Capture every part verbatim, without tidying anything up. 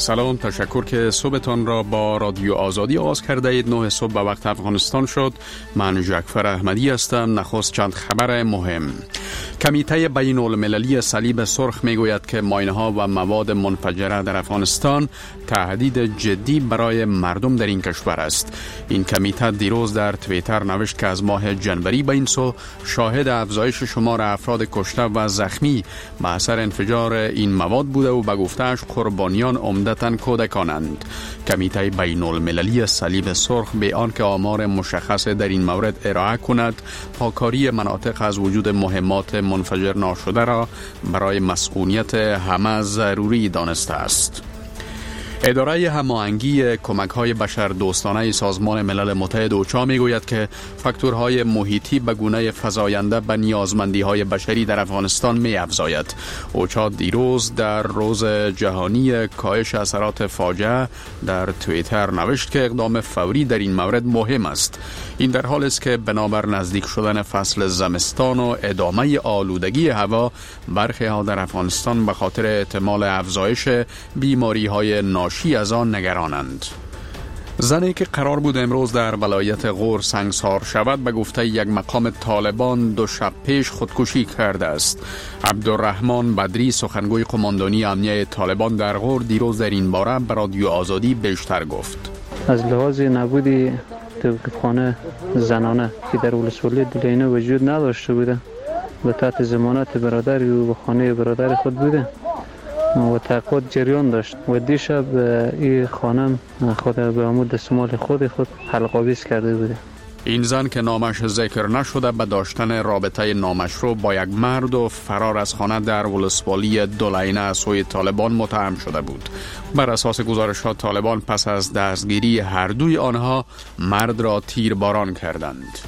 سلام، تشکر که صبحتان را با رادیو آزادی آغاز کرده اید. نه صبح به وقت افغانستان شد. من جعفر احمدی هستم. نخست چند خبر مهم. کمیته بین المللی صلیب سرخ میگوید که ماینه‌ها و مواد منفجره در افغانستان تهدید جدی برای مردم در این کشور است. این کمیته دیروز در توییتر نوشت که از ماه جنوری به این سو شاهد افزایش شمار افراد کشته و زخمی به اثر انفجار این مواد بوده و به گفته‌اش قربانیان عمدتاً کودکانند. کمیته بین المللی صلیب سرخ به آنکه آمار مشخص در این مورد ارائه کند، پاکاری مناطق از وجود مهمات منفجر ناشده را برای مسئولیت همه ضروری دانسته است. اداره هماهنگی کمک‌های بشردوستانه سازمان ملل متحد اوچا میگوید که فاکتورهای محیطی به گونه فزاینده به نیازمندی‌های بشری در افغانستان می‌افزاید. اوچا دیروز در روز جهانی کاهش اثرات فاجعه در توییتر نوشت که اقدام فوری در این مورد مهم است. این در حالی است که بنابر نزدیک شدن فصل زمستان و ادامه آلودگی هوا، برخی ها در افغانستان به خاطر احتمال افزایش بیماری‌های ناشی از آن نگرانند. زنی که قرار بود امروز در ولایت غور سنگسار شود به گفته یک مقام طالبان دو شب پیش خودکشی کرده است. عبدالرحمن بدری، سخنگوی قماندانی امنیه طالبان در غور، دیروز در این باره به رادیو آزادی بیشتر گفت. از لحاظ نبودی توقیفخانه زنانه که در ولسوالی دلینه وجود نداشته بوده و تحت ضمانت برادر و خانه برادر خود بوده و تحقیقات جریان داشت و دیشب این خانم خود به عمود دستمال خود خود حلق‌آویز کرده بوده. این زن که نامش ذکر نشده به داشتن رابطه نامشروع با یک مرد و فرار از خانه در ولسوالی دلینه از سوی طالبان متهم شده بود. بر اساس گزارشات طالبان پس از دستگیری هر دوی آنها مرد را تیرباران کردند.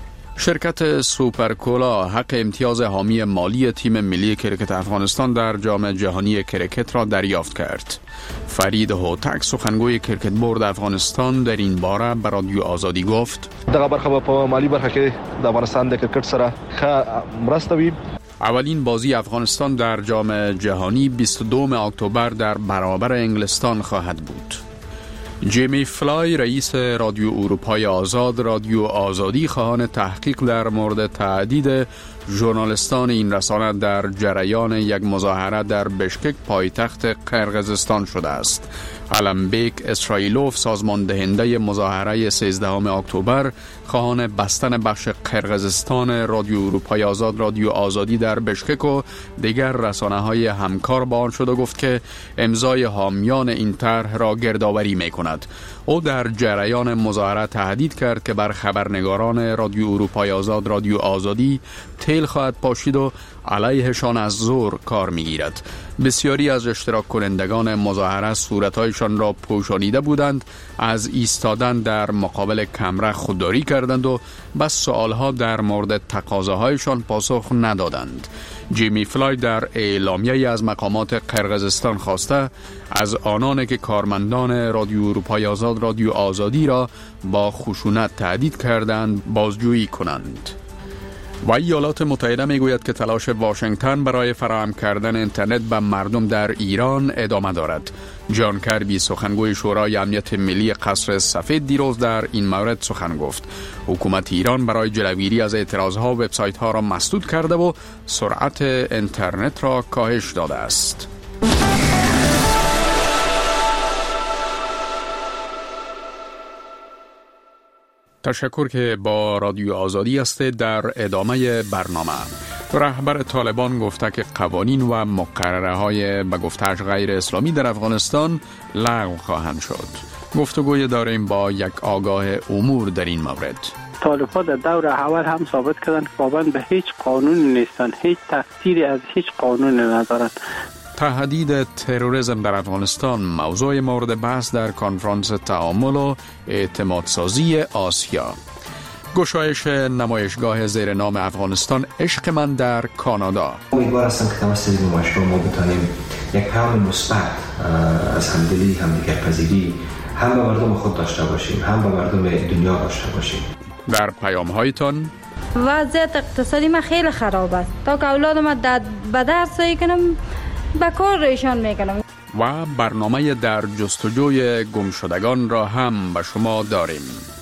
شرکت سوپرکولا حق امتیاز حامی مالی تیم ملی کرکت افغانستان در جام جهانی کرکت را دریافت کرد. فرید هوتک، سخنگوی کرکت بورد افغانستان، در این باره به رادیو آزادی گفت: دغه برخه په مالی برخه کې د افغانستان د کرکټ سره ښه مرسته وي. اولین بازی افغانستان در جام جهانی بیست و دوم اکتبر در برابر انگلستان خواهد بود. جیمی فلای، رئیس رادیو اروپای آزاد، رادیو آزادی خواهان تحقیق در مورد تعدید ژورنالیستان این رسانه در جریان یک مظاهره در بشکک پایتخت قرقیزستان شده است. علمبیک اسرائیلوف، سازمان دهنده مظاهره سیزدهم اکتبر، خواهان بستن بخش قرقیزستان رادیو اروپای آزاد، رادیو آزادی در بشکک و دیگر رسانه‌های همکار با آن شد و گفت که امضای حامیان این طرح را گردآوری می‌کند. او در جریان مظاهره تهدید کرد که بر خبرنگاران رادیو اروپای آزاد، رادیو آزادی تیل خواهد پاشید و علیهشان از زور کار می‌گیرد. بسیاری از اشتراک کنندگان مظاهره صورت‌هایشان را پوشانیده بودند، از ایستادن در مقابل کمره خودداری کردند و بس سوالها در مورد تقاضاهایشان پاسخ ندادند. جیمی فلای در اعلامیه‌ای از مقامات قرقیزستان خواسته از آنان که کارمندان رادیو اروپای آزاد، رادیو آزادی را با خشونت تهدید کردند بازجویی کنند. و ایالات متحده میگوید که تلاش واشنگتن برای فراهم کردن اینترنت به مردم در ایران ادامه دارد. جان کربی، سخنگوی شورای امنیت ملی قصر سفید، دیروز در این مورد سخن گفت. حکومت ایران برای جلوگیری از اعتراضها وبسایت‌ها را مسدود کرده و سرعت اینترنت را کاهش داده است. تشکر که با رادیو آزادی هستید. در ادامه برنامه، رهبر طالبان گفته که قوانین و مقرره های به گفته‌اش غیر اسلامی در افغانستان لغو خواهند شد. گفتگوی داریم با یک آگاه امور در این مورد. طالبان در دور اول هم ثابت کردند که پابند به هیچ قانونی نیستند، هیچ تفسیری از هیچ قانونی ندارند. تهدید تروریسم در افغانستان موضوع مورد بحث در کنفرانس تعامل و اعتمادسازی آسیا. گشایش نمایشگاه زیر نام افغانستان عشق من در کانادا. امیدوار هستم که توسط این نمایشگاه ما بتانیم یک پیام مثبت از همدلی، همدیگر پذیری هم به مردم خود داشته باشیم، هم به مردم دنیا داشته باشیم. در پیام هایتان وضعیت اقتصادی ما خیلی خراب است. تا که اولادم به درس کنم به کار ایشان میکنم. و برنامه در جستجوی گمشدگان را هم به شما داریم.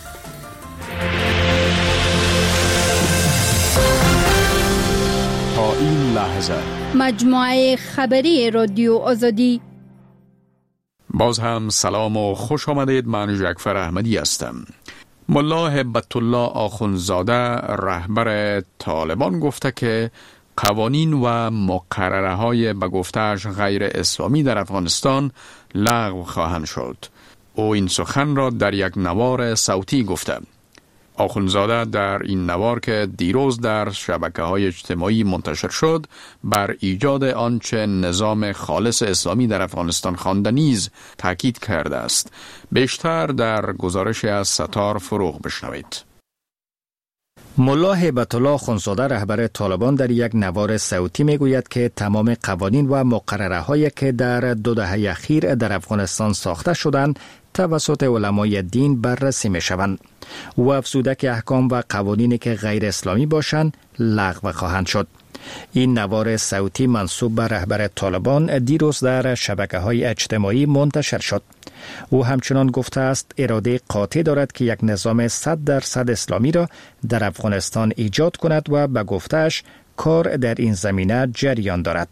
تا این لحظه مجموعه خبری رادیو آزادی. باز هم سلام و خوش آمدید. من جعفر احمدی هستم. ملا هبت الله آخوندزاده رهبر طالبان گفته که قوانین و مقرره های به گفته‌اش غیر اسلامی در افغانستان لغو خواهند شد. او این سخن را در یک نوار صوتی گفته. آخوندزاده در این نوار که دیروز در شبکه‌های اجتماعی منتشر شد بر ایجاد آنچه نظام خالص اسلامی در افغانستان خوانده نیز تاکید کرده است. بیشتر در گزارش از ستار فروغ بشنوید. ملا هبت الله آخوندزاده رهبر طالبان در یک نوار صوتی میگوید که تمام قوانین و مقرره هایی که در دو دهه اخیر در افغانستان ساخته شدند توسط علمای دین بررسی می شوند. او افزوده که احکام و قوانینی که غیر اسلامی باشند لغو خواهند شد. این نوار صوتی منسوب به رهبر طالبان دیروز در شبکه‌های اجتماعی منتشر شد. او همچنان گفته است اراده قاطع دارد که یک نظام صد درصد اسلامی را در افغانستان ایجاد کند و به گفته‌اش کار در این زمینه جریان دارد.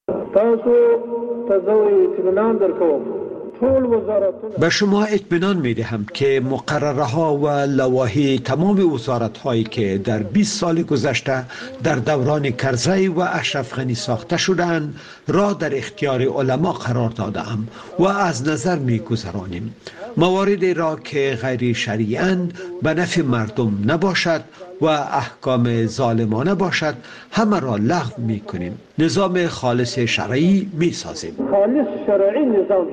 به شما اطمینان می دهم که مقرره ها و لوایح تمام وزارت هایی که در بیست سال گذشته در دوران کرزی و اشرف غنی ساخته شدند را در اختیار علما قرار دادم و از نظر می گذرانیم. مواردی را که غیر شرعی‌اند به نفع مردم نباشد و احکام ظالمانه باشد همه را لغو می کنیم. نظام خالص شرعی می سازیم. خالص شرعی نظام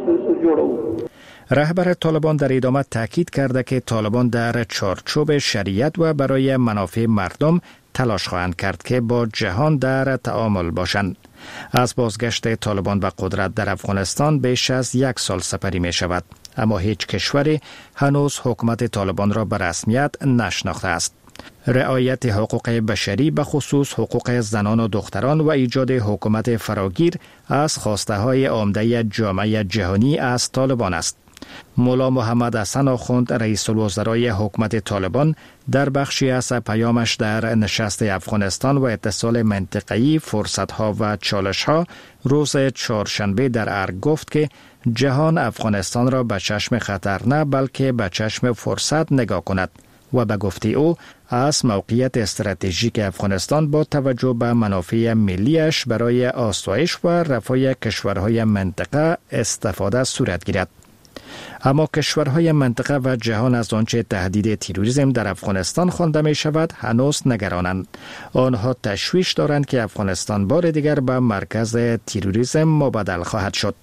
رهبر طالبان در ادامه تاکید کرده که طالبان در چارچوب شریعت و برای منافع مردم تلاش خواهند کرد که با جهان در تعامل باشند. از بازگشت طالبان به قدرت در افغانستان بیش از یک سال سپری می شود، اما هیچ کشوری هنوز حکومت طالبان را به رسمیت نشناخته است. رعایت حقوق بشری به خصوص حقوق زنان و دختران و ایجاد حکومت فراگیر از خواسته های عمده جامعه جهانی از طالبان است. مولا محمد حسن آخوند رئیس الوزرای حکومت طالبان در بخشی از پیامش در نشست افغانستان و اتصال منطقه‌ای فرصت‌ها و چالش‌ها روز چهارشنبه در ارگ گفت که جهان افغانستان را به چشم خطر نه بلکه به چشم فرصت نگاه کند و به گفته او از موقعیت استراتژیک افغانستان با توجه به منافع ملیش برای آسایش و رفاه کشورهای منطقه استفاده صورت گیرد. اما کشورهای منطقه و جهان از آنچه تهدید تروریسم در افغانستان خوانده می شود هنوز نگرانند. آنها تشویش دارند که افغانستان بار دیگر به مرکز تروریسم مبادل خواهد شد.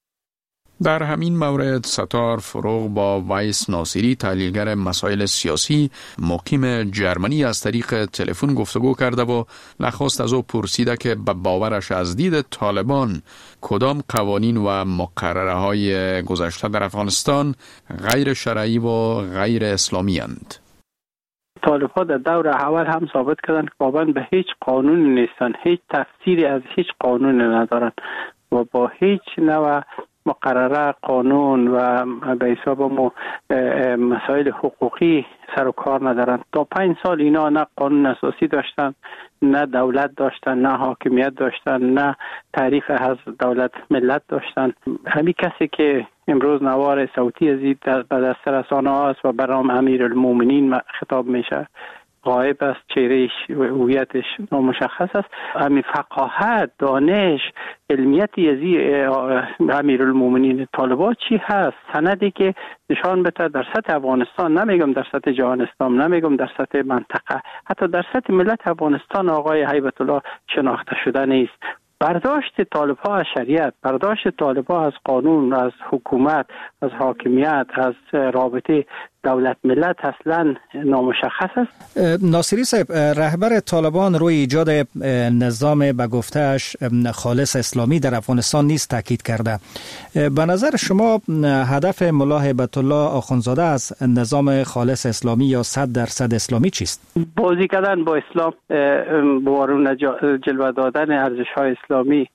در همین مورد ستار فروغ با ویس ناصری تحلیلگر مسائل سیاسی مقیم جرمنی از طریق تلفن گفتگو کرده و نخواست از او پرسیده که به باورش از دید طالبان کدام قوانین و مقرره های گذشته در افغانستان غیر شرعی و غیر اسلامی اند. طالب‌ها در دور اول هم ثابت کردند که پابند به هیچ قانونی نیستند، هیچ تفسیری از هیچ قانونی ندارند و با هیچ نوع مقرره قانون و به حساب مسائل حقوقی سر و کار ندارند. تا پنج سال اینا نه قانون اساسی داشتن، نه دولت داشتن، نه حاکمیت داشتن، نه تعریف از دولت ملت داشتن. همین کسی که امروز نوار صوتی ازید به دست رسانه است و برام امیرالمومنین خطاب میشه، غایب است، چهرهش هویتش نامشخص است. همین فقاهت، دانش، علمیتی ازی امیرالمومنین طالبان چی هست؟ سندی که نشان بده در سطح افغانستان، نمیگم در سطح جهان اسلام، نمیگم در سطح منطقه، حتی در سطح ملت افغانستان آقای هیبت الله شناخته شده نیست. برداشت طالب‌ها از شریعت، برداشت طالب‌ها از قانون، از حکومت، از حاکمیت، از رابطه دولت ملت اصلا نامشخص است. ناصری صاحب، رهبر طالبان روی ایجاد نظام به گفته‌اش خالص اسلامی در افغانستان نیز تاکید کرده. به نظر شما هدف ملا هبت الله آخوندزاده از نظام خالص اسلامی یا صد درصد اسلامی چیست؟ بازی کردن با اسلام، بارون جلوه دادن ارزش‌های اسلامی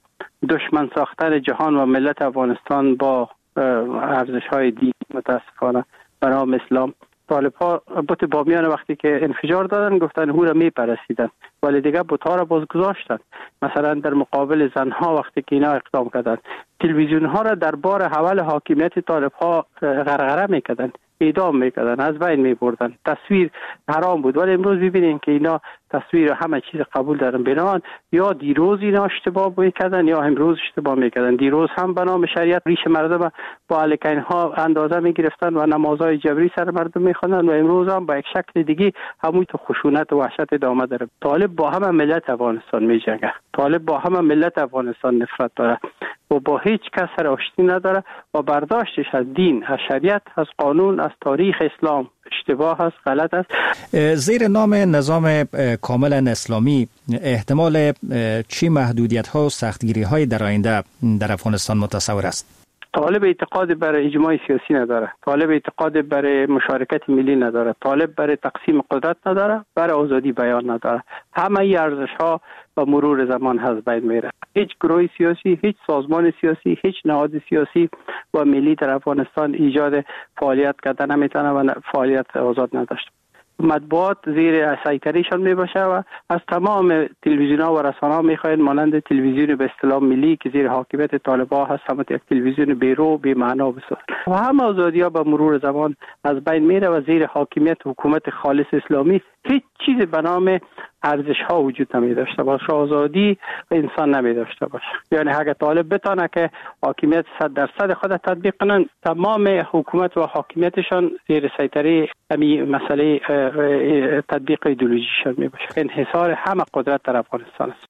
دشمن ساختن جهان و ملت افغانستان با ارزش‌های دینی متاسفانه به نام اسلام. طالب‌ها بت بامیان وقتی که انفجار دادن گفتن او را میپرستیدن، ولی دیگه بت‌ها را باز گذاشتن. مثلا در مقابل زنها وقتی که اینا اقدام کردن، تلویزیون‌ها را در بار حول حاکمیت طالب‌ها غرغره میکردن، اعدام میکردن، از بین میبردن. تصویر حرام بود، ولی امروز ببینین که اینا تصویر همه چیز قبول دارن. بنابراین یا دیروز اینا اشتباه میکردن یا امروز اشتباه میکردن. دیروز هم به نام شریعت ریش مردم با الکین ها اندازه میگرفتن و نمازهای جبری سر مردم میخوندن و امروز هم با یک شکل دیگه همون تو خشونت و وحشت ادامه داره. طالب با همه ملت افغانستان میجنگه، طالب با همه ملت افغانستان نفرت داره و با هیچ کس سر آشتی نداره و برداشتش از دین، از شریعت، از قانون، از تاریخ اسلام اشتباه است، غلط است. زیر نام نظام کاملا اسلامی احتمال چی محدودیت ها و سختگیری های در آینده در افغانستان متصور است؟ طالب اعتقاد بر اجماع سیاسی نداره، طالب اعتقاد بر مشارکت ملی نداره، طالب بر تقسیم قدرت نداره، بر آزادی بیان نداره. همه ای ارزش ها با مرور زمان از بین میره. هیچ گروه سیاسی، هیچ سازمان سیاسی، هیچ نهاد سیاسی و ملی در افغانستان ایجاد فعالیت کردن نمیتونه و فعالیت آزاد نداشته. مطبوعات زیر سیطرهشان میباشه و از تمام تلویزیون‌ها و رسانه‌ها میخواهند مانند تلویزیون به اصطلاح ملی که زیر حاکمیت طالب‌ها هست هم یک تلویزیون بیرو بی معنا بسازند و همه آزادی‌ها به مرور زمان از بین میره و زیر حاکمیت حکومت خالص اسلامی هیچ چیز به نام ارزش‌ها وجود نمی داشته باشه، آزادی انسان نمی داشته باشه. یعنی اگه طالب بتونه که حاکمیت صد درصد خود تطبیق کنن، تمام حکومت و حاکمیتشان زیر سیطره همین مسئله تطبیق ایدئولوژیشان می باشه. انحصار همه قدرت در افغانستان است.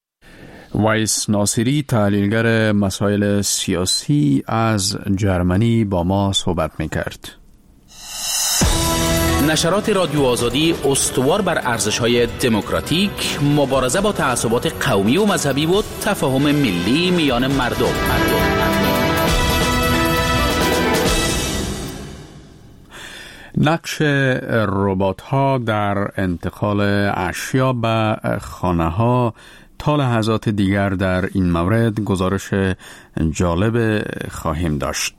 وایس ناصری، تحلیلگر مسائل سیاسی از جرمنی، با ما صحبت می کرد. نشرات رادیو آزادی استوار بر ارزش‌های دموکراتیک، مبارزه با تعصبات قومی و مذهبی و تفاهم ملی میان مردم. نقش ربات‌ها در انتقال اشیا به خانه‌ها تا لحظات دیگر در این مورد گزارش جالب خواهیم داشت.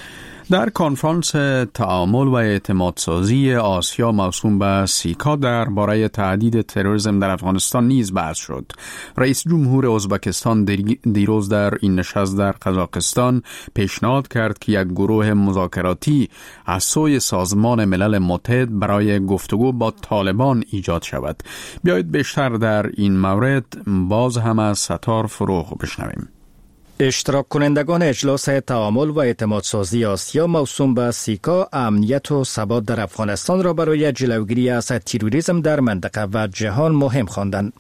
در کنفرانس تعامل و اعتمادسازی آسیا موسوم به سیکا درباره تهدید تروریسم در افغانستان نیز بحث شد. رئیس جمهور ازبکستان دیروز در این نشست در قزاقستان پیشنهاد کرد که یک گروه مذاکراتی از سوی سازمان ملل متحد برای گفتگو با طالبان ایجاد شود. بیایید بیشتر در این مورد باز هم از ستار فروغ بشنویم. اشتراک کنندگان اجلاس تعامل و اعتمادسازی آسیا موسوم به سیکا امنیت و ثبات در افغانستان را برای جلوگیری از تروریسم در منطقه و جهان مهم خواندند.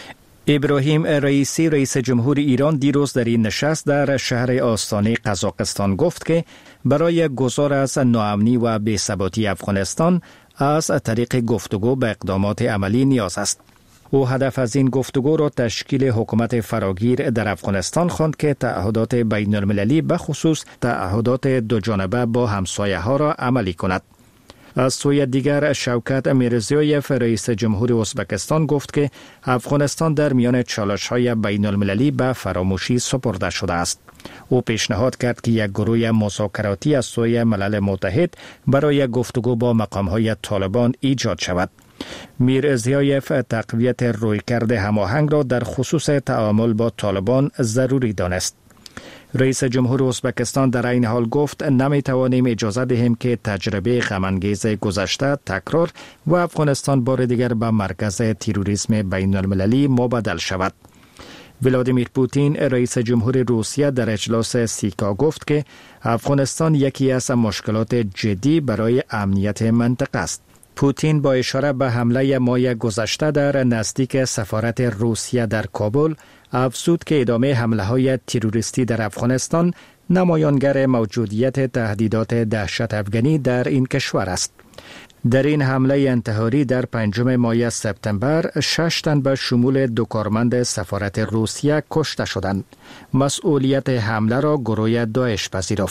ابراهیم رئیسی، رئیس جمهور ایران، دیروز در این نشست در شهر آستانه قزاقستان گفت که برای گذار از ناامنی و بی‌ثباتی افغانستان از طریق گفتگو به اقدامات عملی نیاز است. او هدف از این گفتگو را تشکیل حکومت فراگیر در افغانستان خواند که تعهدات بین المللی به خصوص تعهدات دو جانبه با همسایه ها را عملی کند. از سوی دیگر شوکت میرزیویف، رئیس جمهور ازبکستان، گفت که افغانستان در میان چالش های بین المللی به فراموشی سپرده شده است. او پیشنهاد کرد که یک گروه مذاکراتی از سوی ملل متحد برای گفتگو با مقام های طالبان ایجاد شود. میرزیویف تقویت رویکرد هماهنگ را در خصوص تعامل با طالبان ضروری دانست. رئیس جمهور ازبکستان در این حال گفت نمی توانیم اجازه دهیم که تجربه غم‌انگیز گذشته تکرار و افغانستان بار دیگر به مرکز تروریسم بین المللی مبادل شود. ولادیمیر پوتین، رئیس جمهور روسیه، در اجلاس سیکا گفت که افغانستان یکی از مشکلات جدی برای امنیت منطقه است. پوتین با اشاره به حمله ماه گذشته در نزدیک سفارت روسیه در کابل افزود که ادامه حمله های تروریستی در افغانستان نمایانگر موجودیت تهدیدات دهشت افغانی در این کشور است. در این حمله انتحاری در پنجم ماه سپتامبر شش تن به شمول دو کارمند سفارت روسیه کشته شدند. مسئولیت حمله را گروه داعش پذیرفت.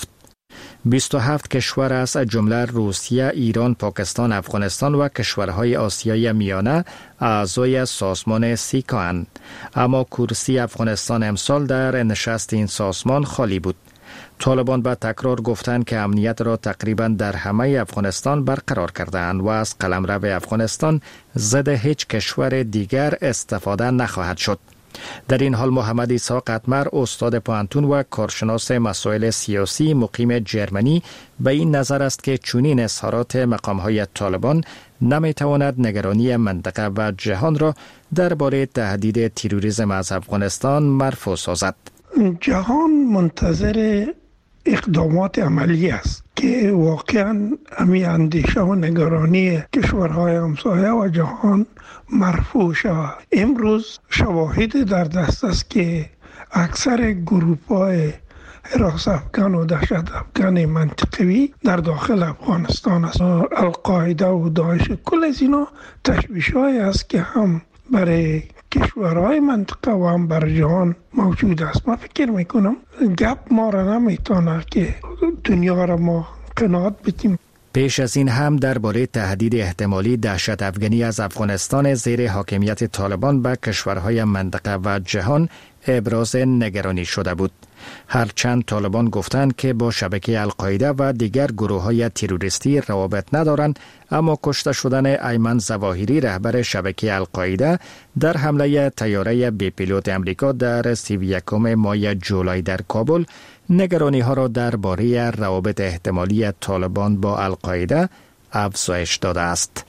بیست و هفت کشور از جمله روسیه، ایران، پاکستان، افغانستان و کشورهای آسیای میانه اعضای سازمان سیکا اند. اما کرسی افغانستان امسال در نشست این سازمان خالی بود. طالبان به تکرار گفتند که امنیت را تقریبا در همه افغانستان برقرار کردند و از قلمرو افغانستان ضد هیچ کشور دیگر استفاده نخواهد شد. در این حال محمد اسحاق اتمر، استاد پوهنتون و کارشناس مسائل سیاسی مقیم جرمنی، به این نظر است که چنین اظهارات مقام‌های طالبان نمی‌تواند نگرانی منطقه و جهان را درباره تهدید تروریسم از افغانستان مرفوع سازد. جهان منتظر اقدامات عملی است که واقعا همی اندیشه و نگرانی کشورهای همسایه و جهان مرفوع شود. امروز شواهد در دست است که اکثر گروه‌های حراس افغان و دهشت افغان منطقوی در داخل افغانستان است. القاعده و داعش، کل از اینا تشویش‌هایی است که هم برای کشورهای منطقه و هم بر جهان موجود است. من فکر میکنم گپ ما را نمیتونه که دنیا را ما قناعت بدیم. پیش از این هم درباره تهدید احتمالی دهشت افغانی از افغانستان زیر حاکمیت طالبان به کشورهای منطقه و جهان ابراز نگرانی شده بود. هرچند طالبان گفتند که با شبکه القاعده و دیگر گروه‌های تروریستی روابط ندارند، اما کشته شدن ایمن ظواهری رهبر شبکه القاعده در حمله طیاره بی پیلوت امریکا در سی و یکم ماه جولای در کابل نگرانی ها را درباره روابط احتمالی طالبان با القاعده افزایش داده است.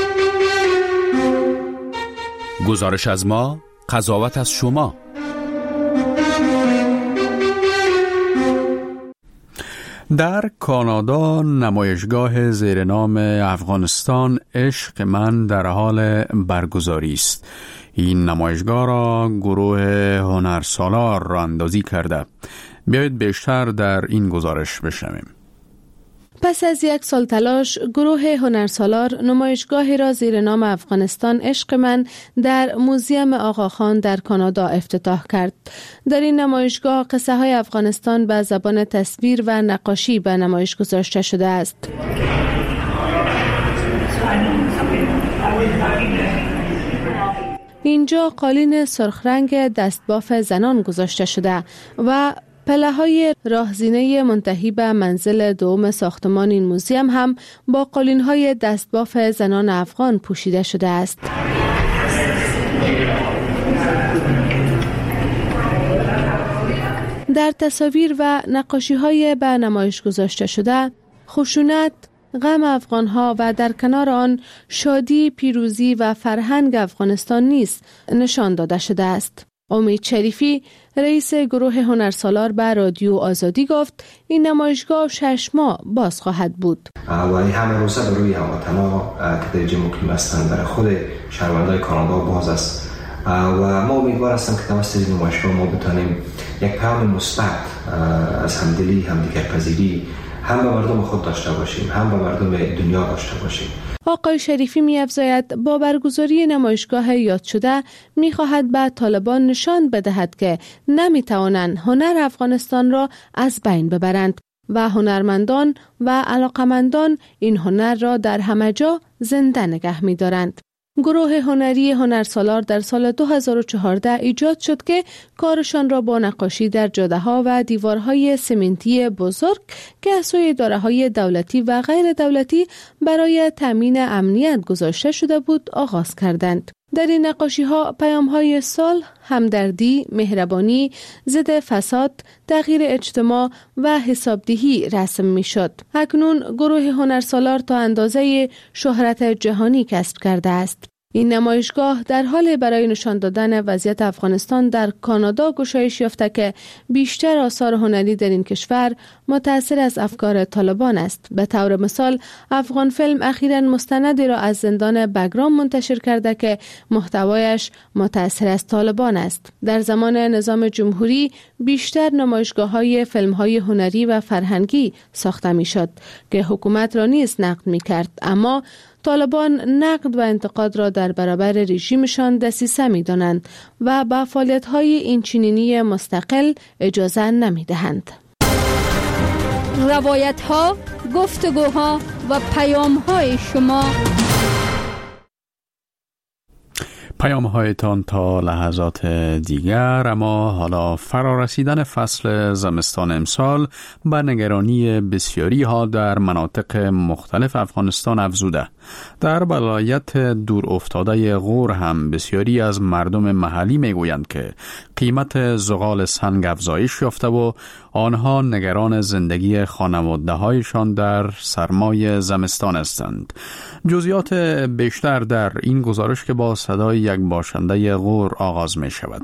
گزارش از ما، قضاوت از شما. در کانادا نمایشگاه زیر نام افغانستان عشق من در حال برگزاری است. این نمایشگاه را گروه هنرسالار را اندازی کرده. بیایید بیشتر در این گزارش بشنویم. پس از یک سال تلاش، گروه هنرسالار نمایشگاهی را زیر نام افغانستان عشق من در موزیم آقاخان در کانادا افتتاح کرد. در این نمایشگاه قصه های افغانستان به زبان تصویر و نقاشی به نمایش گذاشته شده است. اینجا قالین سرخ رنگ دستباف زنان گذاشته شده و پله های راهزینه منتهی به منزل دوم ساختمان این موزیم هم با قالین های دستباف زنان افغان پوشیده شده است. در تصاویر و نقاشی های به نمایش گذاشته شده، خشونت، غم افغانها و در کنار آن شادی، پیروزی و فرهنگ افغانستان نیز نشان داده شده است. امید شریفی، رئیس گروه هنرسالار به رادیو آزادی گفت این نمایشگاه شش ماه باز خواهد بود. و این همه روزه به روی هموطنها که در اینجا مقیم هستند برای خود شهروندان کانادا باز است و ما امیدوار هستم که توسط این نمایشگاه ما بتانیم یک پیام مثبت از همدلی، همدیگرپذیری هم به مردم خود داشته باشیم، هم به مردم دنیا داشته باشیم. آقای شریفی می افزاید با برگزاری نمایشگاه یاد شده می خواهد به طالبان نشان بدهد که نمی توانند هنر افغانستان را از بین ببرند و هنرمندان و علاقمندان این هنر را در همه جا زنده نگه می دارند. گروه هنری هنرسالار در سال دو هزار و چهارده ایجاد شد که کارشان را با نقاشی در جاده‌ها و دیوارهای سمنتی بزرگ که از سوی اداره‌های دولتی و غیر دولتی برای تامین امنیت گذاشته شده بود آغاز کردند. در این نقاشی‌ها پیام‌های صلح، همدردی، مهربانی، ضد فساد، تغییر اجتماع و حسابدهی رسم می‌شد. اکنون گروه هنرسالار تا اندازه شهرت جهانی کسب کرده است. این نمایشگاه در حال برای نشان دادن وضعیت افغانستان در کانادا گشایش یافته که بیشتر آثار هنری در این کشور متأثر از افکار طالبان است. به طور مثال افغان فیلم اخیراً مستندی را از زندان بگرام منتشر کرده که محتوایش متأثر از طالبان است. در زمان نظام جمهوری بیشتر نمایشگاه‌های فیلم‌های هنری و فرهنگی ساخته می‌شد که حکومت را نیز نقد می‌کرد، اما طالبان نقد و انتقاد را در برابر رژیمشان دسیسه می‌دانند و به فعالیت‌های اینچنینی مستقل اجازه نمی‌دهند. روایت ها، گفتگوها و پیام های شما. پیام هایتان تا لحظات دیگر. اما حالا فرارسیدن فصل زمستان امسال به نگرانی بسیاری ها در مناطق مختلف افغانستان افزوده. در ولایت دور افتاده غور هم بسیاری از مردم محلی میگویند که قیمت زغال سنگ افزایش یافته و آنها نگران زندگی خانواده هایشان در سرمای زمستان هستند. جزئیات بیشتر در این گزارش که با صدای یک باشنده غور آغاز می شود.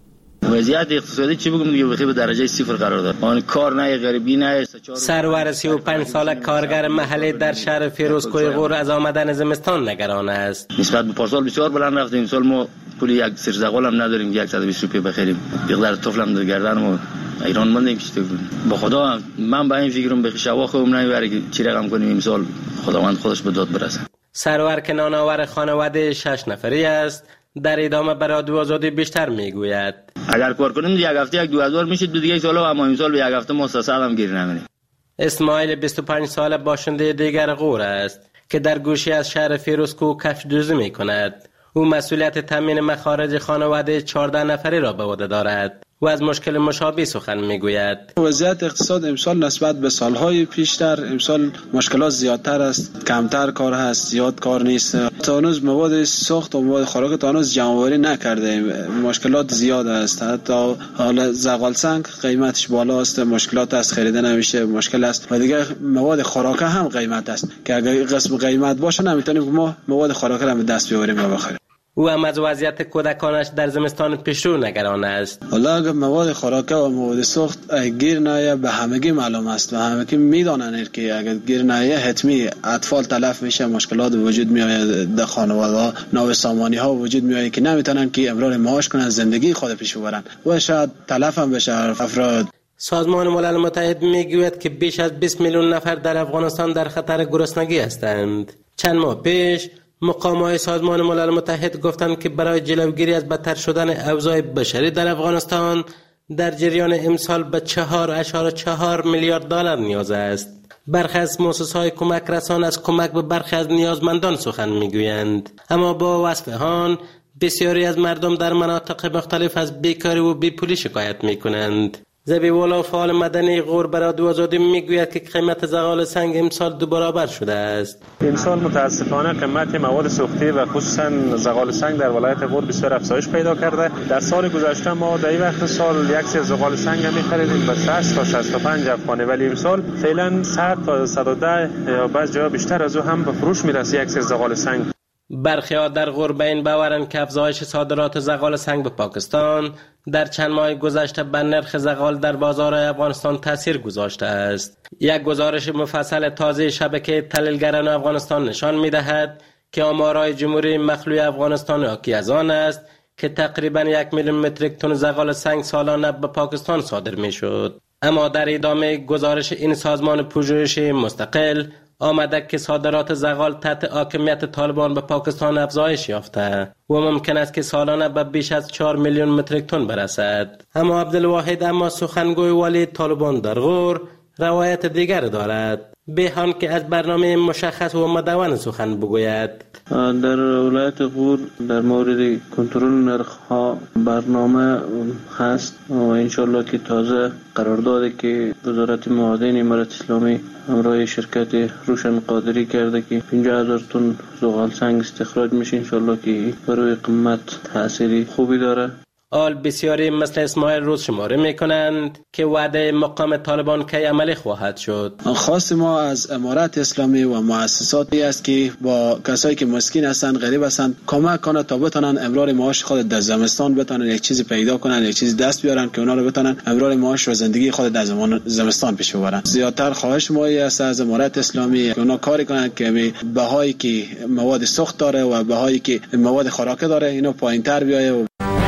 وضعیت اقتصادی چی بگم دیگه بخیر به درجه صفر قرار داد. آن کار نه، غریبی نه. سرور سی و پنج ساله کارگر محلی در شهر فیروزکوه غور از آمدن زمستان نگران است. نسبت به پارسال بسیار بلند رفتیم. این سال ما پول یک سر زغال هم نداریم، صد و بیست روپیه بخریم. بقدر طفلم در گردنم ایران ماندیم که چطور. با خدا من با این فکرم به شوا خوبم نمیبره که چی رقم کنیم امسال خداوند خودش به داد برسه. سرور که نانآور خانواده شش نفری است، در ادامه برای رادیو آزادی بیشتر میگوید. اگر کار کنیم یک هفته یک دو هزار میشه دو دیگه سالا، اما امسال به یک هفته ما سه هم گیر نمیریم. اسماعیل بیست و پنج ساله باشنده دیگر غور است که در گوشه از شهر فیروزکوه کفش دوزی میکند. او مسئولیت تامین مخارج خانواده چهارده نفری را به عهده دارد و از مشکل مشابه سخن میگوید. وضعیت اقتصاد امسال نسبت به سالهای پیشتر امسال مشکلات زیادتر است، کمتر کار هست، زیاد کار نیست. تا هنوز مواد سوخت و مواد خوراک تا هنوز جمع‌آوری نکرده، مشکلات زیاد است. حتی حالا زغال سنگ قیمتش بالا است، مشکلات است، خریده نمیشه، مشکل است. و دیگه مواد خوراک هم قیمت است که اگر قسم قیمت باشه نمیتونیم ما مواد خوراک را به دست بیاوریم و بخریم. او هم از وضعیت کودکانش در زمستان پیشرو نگران است. والا اگر مواد خوراکه و مواد سوخت گیر نیاید به همگی معلوم است و همگی میدانند که اگر گیر نیاید حتمی اطفال تلف میشه، مشکلات وجود میآید در خانواده، نو سامانی ها وجود میآید که نمیتونن که امرار معاش کنن، زندگی خود پیش ببرن و شاید تلف هم بشه افراد. سازمان ملل متحد میگوید که بیش از بیست میلیون نفر در افغانستان در خطر گرسنگی هستند. چند ماه پیش مقامات سازمان ملل متحد گفتند که برای جلوگیری از بدتر شدن اوضاع بشری در افغانستان در جریان امسال به چهار اشاره چهار میلیارد دلار نیاز است. برخی از مؤسسه‌های کمک رسان از کمک به برخی از نیازمندان سخن میگویند، اما با وصف آن بسیاری از مردم در مناطق مختلف از بیکاری و بیپولی شکایت میکنند. زبی‌الله فعال مدنی غور برای رادیو آزادی میگوید که قیمت زغال سنگ امسال دو برابر شده است. امسال متاسفانه قیمت مواد سوختی و خصوصا زغال سنگ در ولایت غور بسیار افزایش پیدا کرده. در سال گذشته ما در این وقت سال یک سر زغال سنگ می‌خریدیم به شصت تا شصت و پنج افغانی، ولی امسال فعلا صد تا صد و ده یا بعضی جا بیشتر از او هم به فروش میرسه یک سر زغال سنگ. برخی ها در غور به این باورند که افزایش صادرات زغال سنگ به پاکستان در چند ماه گذشته بر نرخ زغال در بازار افغانستان تاثیر گذاشته است. یک گزارش مفصل تازه شبکه تحلیلگران افغانستان نشان می‌دهد که آمارهای جمهوری مخلوع افغانستان حاکی از آن است که تقریباً یک میلیون متریک تن زغال سنگ سالانه به پاکستان صادر می‌شد. اما در ادامه گزارش این سازمان پژوهشی مستقل آمده که صادرات زغال تحت حاکمیت طالبان به پاکستان افزایش یافته و ممکن است که سالانه به بیش از چهار میلیون متریک تن برسد. اما عبدالواحد اما سخنگوی والی طالبان در غور روایت دیگر دارد، به آن که از برنامه مشخص و مدون سخن بگوید. در ولایت غور در مورد کنترل نرخ‌ها برنامه هست و انشالله که تازه قراردادی که وزارت معادن امارت اسلامی همراه شرکت روشن قادری کرده که پنجاه هزار تن زغال سنگ استخراج میشه، انشالله که برای قیمت تأثیری خوبی داره. آل بسیاری مثل اسماعیل روز شماره میکنند که وعده مقام طالبان که عملی خواهد شد. خواست ما از امارت اسلامی و مؤسساتی است که با کسایی که مسکین هستند، غریب هستند، کمک کنه تا بتونن امرار معاش خود در زمستان بتونن یک چیزی پیدا کنن، یک چیزی دست بیارن که اونا رو بتونن امرار معاش و زندگی خود در زمستان پیش ببرن. زیادتر خواهش ما است از امارت اسلامی که اونا کاری کنن که بهایی که مواد سوخت داره و بهایی که مواد خوراکه داره اینو پایین‌تر بیایه.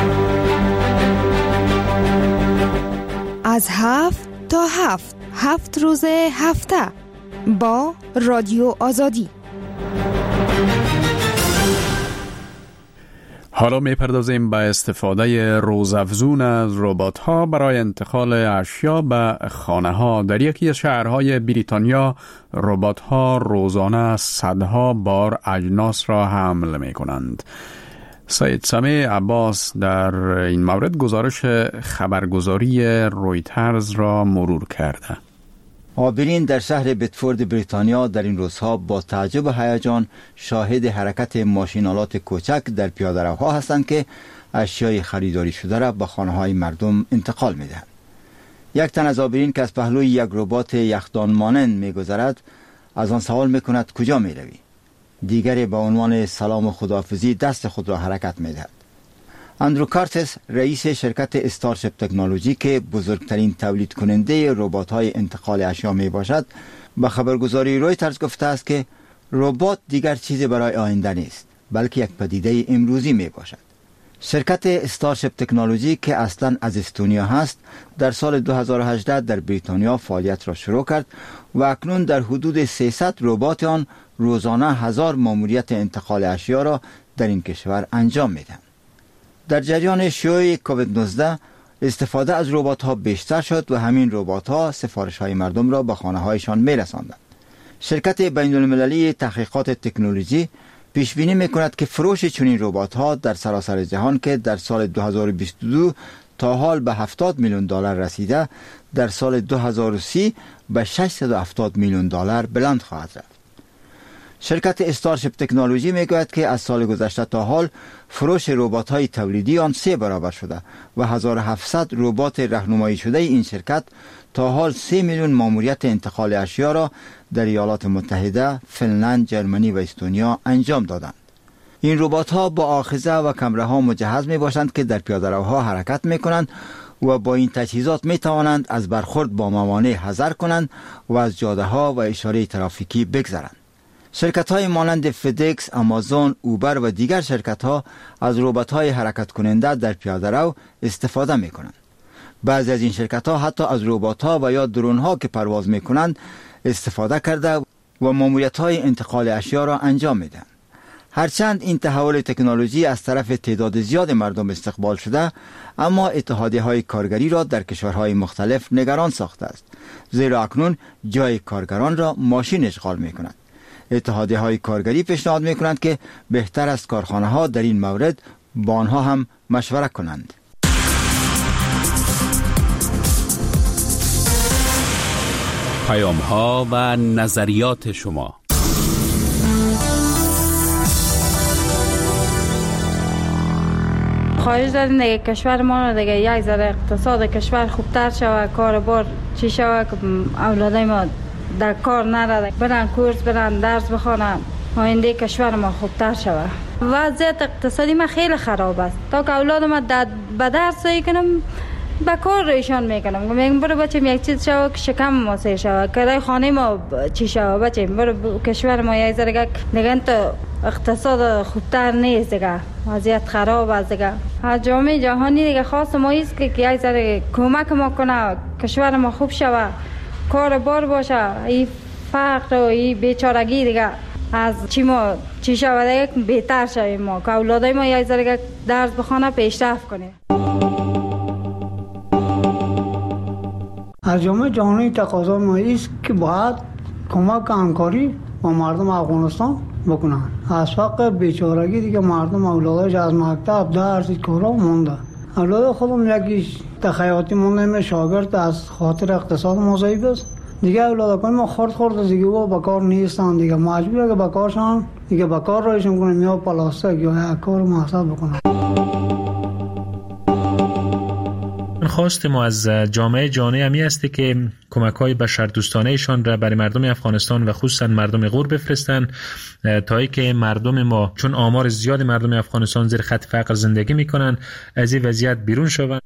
از هفت تا هفت هفت روز هفته با رادیو آزادی. حالا میپردازیم به استفاده روزافزون از ربات‌ها برای انتقال اشیا به خانه‌ها. در یکی از شهرهای بریتانیا ربات‌ها روزانه صدها بار اجناس را حمل می‌کنند. سید سمیع عباس در این مورد گزارش خبرگزاری رویترز را مرور کرده. عابرین در شهر بتفورد بریتانیا در این روزها با تعجب و هیجان شاهد حرکت ماشین‌آلات کوچک در پیاده‌روها هستند که اشیای خریداری شده را به خانه‌های مردم انتقال می‌دهند. یک تن از عابرین که از پهلوی یک ربات یخدان مانند می‌گذرد از آن سوال می‌کند کجا می‌روی؟ دیگری با عنوان سلام و خداحافظی دست خود را حرکت می‌دهد. اندرو کارتس رئیس شرکت استارشپ تکنولوژی که بزرگترین تولید کننده ربات‌های انتقال اشیا می باشد به خبرگزاری رویترز گفته است که ربات دیگر چیزی برای آینده نیست بلکه یک پدیده امروزی می باشد. شرکت استارشپ تکنولوژی که اصلاً از استونیا هست در سال دو هزار و هجده در بریتانیا فعالیت را شروع کرد و اکنون در حدود سیصد ربات آن روزانه هزار ماموریت انتقال اشیا را در این کشور انجام می‌دهند. در جریان شیوع کووید نوزده استفاده از ربات‌ها بیشتر شد و همین ربات‌ها سفارش‌های مردم را به خانه‌هایشان می‌رساندند. شرکت بین‌المللی تحقیقات تکنولوژی پیش بینی می‌کند که فروش چنین ربات‌ها در سراسر جهان که در سال دو هزار و بیست و دو تا حال به هفتاد میلیون دلار رسیده، در سال دو هزار و سی به ششصد و هفتاد میلیون دلار بلند خواهد رفت. شرکت استارشپ تکنولوژی میگوید که از سال گذشته تا حال فروش ربات‌های تولیدی آن سه برابر شده و هزار و هفتصد ربات راهنمایی شده این شرکت تا حال سه میلیون ماموریت انتقال اشیا را در ایالات متحده، فنلند، جرمنی و استونیا انجام دادند. این ربات‌ها با آخذه و کامراها مجهز می باشند که در پیاده‌روها حرکت می کنند و با این تجهیزات می توانند از برخورد با موانع حذر کنند و از جاده‌ها و اشاره ترافیکی بگذرند. شرکت‌های مانند فدکس، آمازون، اوبر و دیگر شرکت‌ها از ربات‌های حرکت کننده در پیاده‌رو استفاده می‌کنند. بعضی از این شرکت‌ها حتی از ربات‌ها و یا درون‌ها که پرواز می‌کنند استفاده کرده و ماموریت‌های انتقال اشیا را انجام می‌دهند. هرچند این تحول تکنولوژی از طرف تعداد زیاد مردم استقبال شده، اما اتحادیه‌های کارگری را در کشورهای مختلف نگران ساخته است، زیرا اکنون جای کارگران را ماشین اشغال می‌کند. اتحادیه‌های کارگری پیشنهاد می‌کنند که بهتر است کارخانه‌ها در این مورد با آنها هم مشورت کنند. پیام‌ها و نظریات شما. خواهش داریم دیگه کشور ما رو دیگه یک ذره اقتصاد کشور خوبتر شود، کار بار چی شود که اولادای ما در کار نره، برن کورس، برن درس بخونن، آینده کشور ما خوبتر شود. وضعیت اقتصادی ما خیلی خراب است. تا که اولاد ما به درس کنم به کار ایشان میکنم، میگم برو بچم یک چیز شود که شکم ما سیر شود، کرای خانه ما چی شود، بچم برو کشور ما یک ذره دیگه تو اقتصاد خوبتر نیست دیگه، وضعیت خراب است دیگه. جامعه جهانی دیگه خاص ما است که یک ذره کمک ما کنه کشور ما خوب شود، کار بار باشه، این فقر و این بیچارگی دیگه از چی ما چی شود دیگه بهتر شویم، ما که اولادای ما یک ذره درس بخونه پیشرفت کنه. از جامعه جهانی تقاضا ما است که باید کمک همکاری با مردم افغانستان بکنن. از فقر بیچارگی دیگه مردم اولادش از مکتب درس کارا مونده. اولاد خودم یکی تخیلاتی مونده، شاگرد از خاطر اقتصاد ما ضعیف است. دیگه اولاد ما خرد خرد دیگه و با کار نیستن، دیگه مجبوره که با کارشان دیگه با کار رایشون کنن یا پلاستیک یا یک کار محسوب بکنن. خواست ما از جامعه جهانی همی است که کمک‌های بشردوستانه ایشان را برای مردم افغانستان و خصوصا مردم غور بفرستند تا ای که مردم ما، چون آمار زیاد مردم افغانستان زیر خط فقر زندگی میکنن، از این وضعیت بیرون شوند.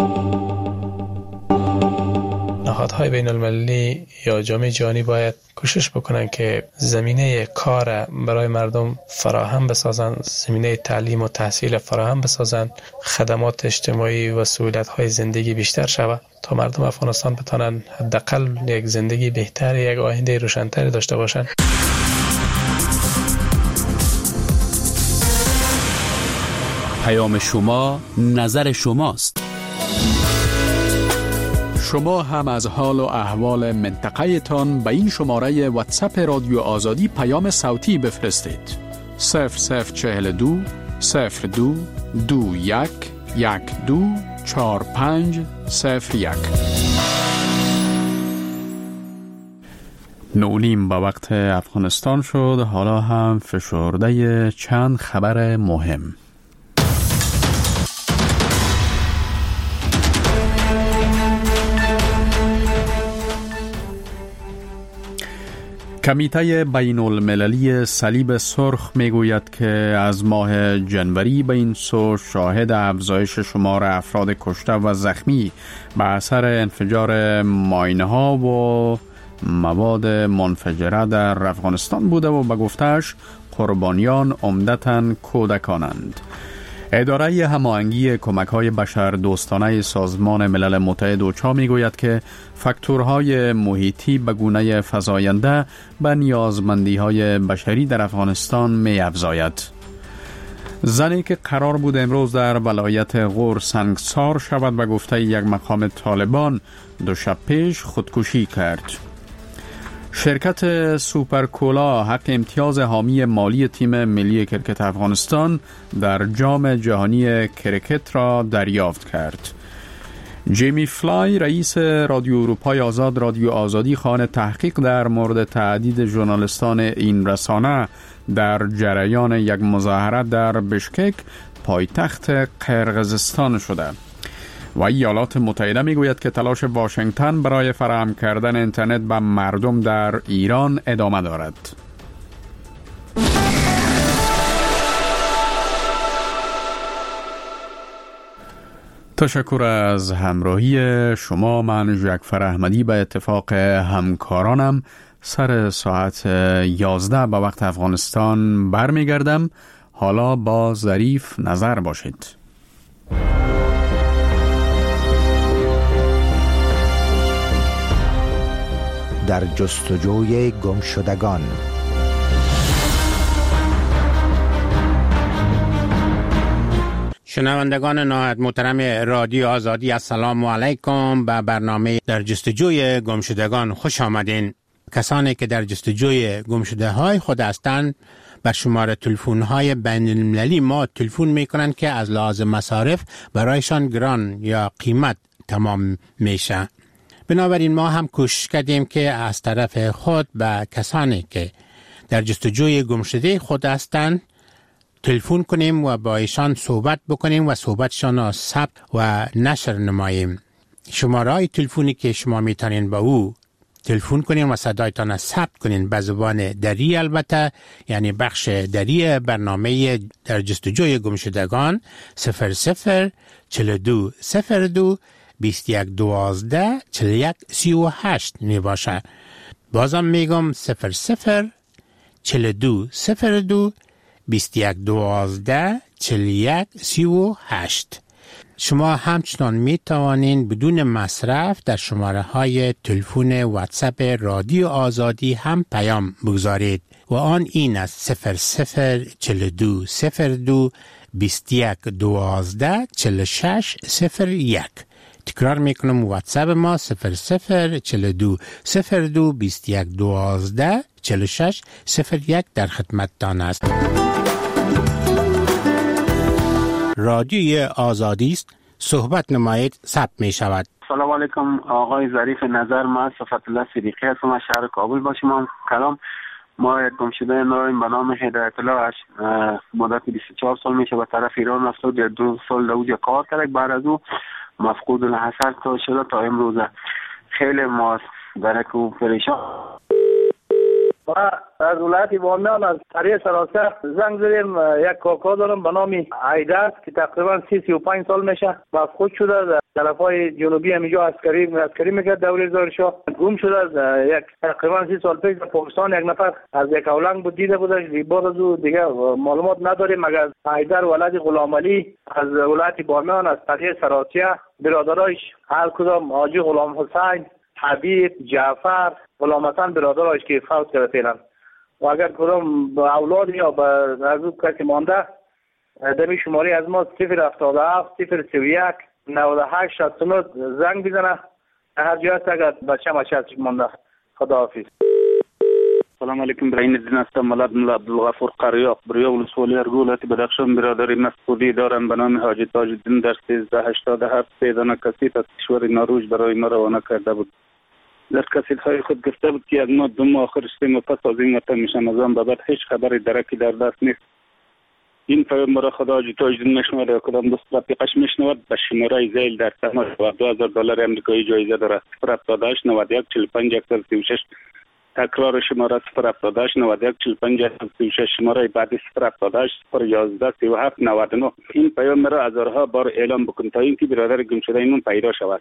نهادهای بین المللی یا جامعه جهانی باید کوشش بکنن که زمینه کار برای مردم فراهم بسازن، زمینه تعلیم و تحصیل فراهم بسازن، خدمات اجتماعی و سهولت‌های زندگی بیشتر شود تا مردم افغانستان بتونن حداقل یک زندگی بهتر، یک آینده روشن‌تر داشته باشن. پیام شما نظر شماست. شما هم از حال و احوال منطقه تان به این شماره واتساپ رادیو آزادی پیام صوتی بفرستید. صفر صفر چهل دو صفر دو دو یک یک دو چار پنج صفر یک. نولیم با وقت افغانستان شد. حالا هم فشرده چند خبر مهم. کمیته بین المللی صلیب سرخ میگوید که از ماه جنوری به این سو شاهد افزایش شمار افراد کشته و زخمی به اثر انفجار ماینه‌ها و مواد منفجره در افغانستان بوده و به گفته‌اش قربانیان عمدتاً کودکانند. اداره هماهنگی کمک‌های بشردوستانه سازمان ملل متحد اوچا میگوید که فاکتورهای محیطی به گونه فزاینده به نیازمندی‌های بشری در افغانستان می‌افزاید. زنی که قرار بود امروز در ولایت غور سنگسار شود به گفته یک مقام طالبان دو شب پیش خودکشی کرد. شرکت سوپرکولا حق امتیاز حامی مالی تیم ملی کرکت افغانستان در جام جهانی کرکت را دریافت کرد. جیمی فلای رئیس رادیو اروپای آزاد رادیو آزادی خواهان تحقیق در مورد تعدید ژورنالیستان این رسانه در جریان یک مظاهره در بشکک پایتخت قرقیزستان شده و ایالات متحده میگوید که تلاش واشنگتن برای فراهم کردن اینترنت به مردم در ایران ادامه دارد. تشکر از همراهی شما. من جعفر احمدی به اتفاق همکارانم سر ساعت یازده به وقت افغانستان برمیگردم. حالا با ظریف نظر باشید. در جستجوی گمشدگان. شنوندگان نهایت محترم رادیو آزادی، السلام علیکم. به برنامه در جستجوی گمشدگان خوش آمدین. کسانی که در جستجوی گمشده های خود هستند بر شماره تلفن های بین المللی ما تلفن می کنند که از لحاظ مصارف برایشان گران یا قیمت تمام میشه. بنابراین ما هم کوشش کردیم که از طرف خود به کسانی که در جستجوی گمشده خود هستند تلفن کنیم و با ایشان صحبت بکنیم و صحبتشان را ثبت و نشر نماییم. شماره های تلفنی که شما میتونین با او تلفن کنین و صدایتان را ثبت کنین به زبان دری، البته یعنی بخش دری برنامه در جستجوی گمشدگان صفر صفر چهل دو صفر دو بیست یک دوازده چهل یک سی و هشت می باشه. بازم میگم صفر صفر چهل دو صفر دو بیست یک دوازده چهل یک سی و هشت. شما همچنان می توانین بدون مصرف در شماره های تلفن واتساپ رادیو آزادی هم پیام بگذارید و آن این است صفر صفر چهل دو صفر دو بیست یک دوازده چهل شش صفر یک. تکرار میکنم واتساپ ما صفر صفر چهل دو صفر دو بیست یک دوازده چهل شش صفر یک در خدمتتان است. رادیوی آزادی است، صحبت نمایید، ثبت می شود. سلام علیکم آقای ظریف نظر. ما صفت الله صدیقی هستم از شهر کابل با شما کلام. ما یک گمشده ناریم به نام هدایت الله مدت بیست و چهار سال میشه به طرف ایران رفته و دو سال دوجه کار کرد. بعد از او مفقود الحسن تا شده تا امروزه. خیلی ما درک و پریشان و از ولایت بامیان از طریق سراسر زنگ زدیم. یک کاکا دارم به نام عیدر که تقریبا سی سی و پنج سال میشه مفقود شده در طرفای جنوبی همیجا عسکری عسکری میکرد دوره زارشاه گم شده. از یک تقریبا سی سال پیش در پاکستان یک نفر از یک اولنگ بود دیده بودش. بعد از او دیگه معلومات نداریم مگر عیدر ولد غلام علی از ولایت بامیان از طریق سراسیه برادرایش هر کدام حاجی غلام حسین، حبیب، جعفر، غلام حسن برادرایش که فوت کرده فعلا و اگر کدام به اولاد یا به از او کسی مانده دمی شماره از ما صفر هفتاد و هفت صفر سی و یک نود و هشت شصت و نه زنگ بزنه. هر جای هست اگر بچه هم چهارش مانده. خداحافظ. سلام علیکم. برای الدین هستم. ملاد ملا عبدالغفور قریاق بریا ولسوالی ارگولت بدخشان برادری مسعودی دارم به نام حاجی تاج الدین در سیزده هشتاد و هفت سیدانه کسیت از کشور نروژ برای ما روانه کرده بود. در کسیدهای خود گفته بود که از ما دو ماه آخر شدیم و پس از این وطن میشم از آن به بعد هیچ خبری درکی در دست نیست. این پیام مرا خدا حاجی تاج الدین میشنود یا کدام دوست رفیقش میشنود به شماره زیل در تماس و دو هزار دلار امریکایی جایزه دارد. صفر هفتاد و هشت نود و یک چهل و پنج صفر سی و شش تکرار شماره صفر هفتاد و هشت نود و یک چهل و پنج صفر سی و شش شماره بعدی صفر هفتاد و هشت صفر یازده سی و هفت نود و نه. این پیام مرا هزارها بار اعلام بکن تا اینکه برادر گم شده اینون پیدا شود.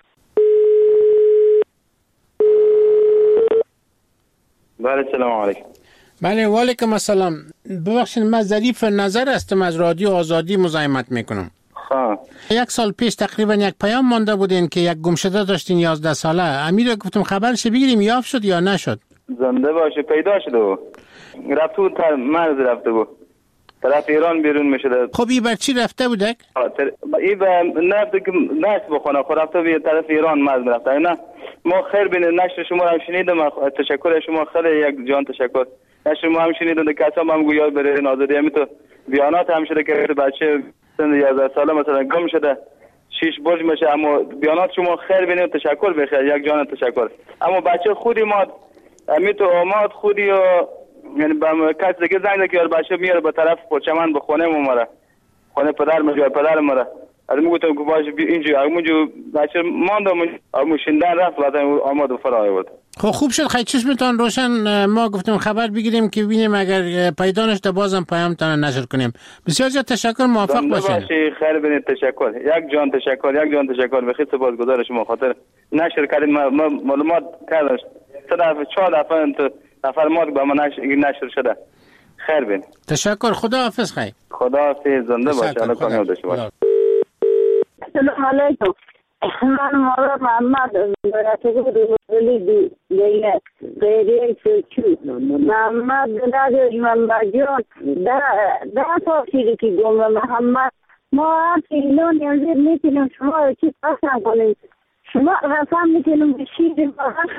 بله سلام علیکم. بله و علیکم السلام. ببخشید من ظریف نظر هستم از رادیو آزادی مزاحمت میکنم. خب یک سال پیش تقریبا یک پیام مانده بودین که یک گمشده داشتین یازده ساله. امیر گفتم خبرش بگیریم یافت شد یا نشد؟ زنده باشه پیدا شده و رفته بود تر مرز رفته بود طرف ایران بیرون میشده. خب این بر چی رفته بودک؟ این به نفته که نشت بخونه خود رفته بود طرف ایران مرز رفته. نه ما خیر بینید نشر شما هم شنیدم. تشکر شما خیلی یک جان تشکر. نشر ما هم شنیدم که کسا هم گویاد بره نازدی همی تو بیانات هم شده که بچه سند یازده ساله مثلا گم شده شیش برج میشه. اما بیانات شما خیر بینید تشکر بخیر یک جان تشکر. اما بچه خودی ما امی تو آماد خودی و یعنی با کس دیگه زنگ که بچه میاره به طرف پرچمن به خونه مره خونه پدر میگه پدر مره از میگفتم که باشه اینجا همونجا بچه ماند همون شندن رفت بعد آماد و فرای بود. خب خوب شد خیلی چشمتان روشن. ما گفتم خبر بگیریم که ببینیم اگر پیدا نشده بازم پیامتان نشر کنیم. بسیار زیاد تشکر. موفق باشین. خیر بینید تشکر. یک جان تشکر یک جان تشکر. بخیر سپاسگزار شما خاطر نشر کردید. ما معلومات کردم سه دفعه چهار دفعه نفر ما به من نشر شده. خیر بین. تشکر. خدا حافظ. خیر. خدا حافظ. زنده باشه. الله کامیاب داشته باشه. سلام علیکم. من مورا محمد براتو دولی دی دیگه غیری چی محمد دادی من باجون دا دا توصیه کی گم محمد ما ایلون یزید میتونیم شما چی پاسن کنیم شما رسام میتونیم بشید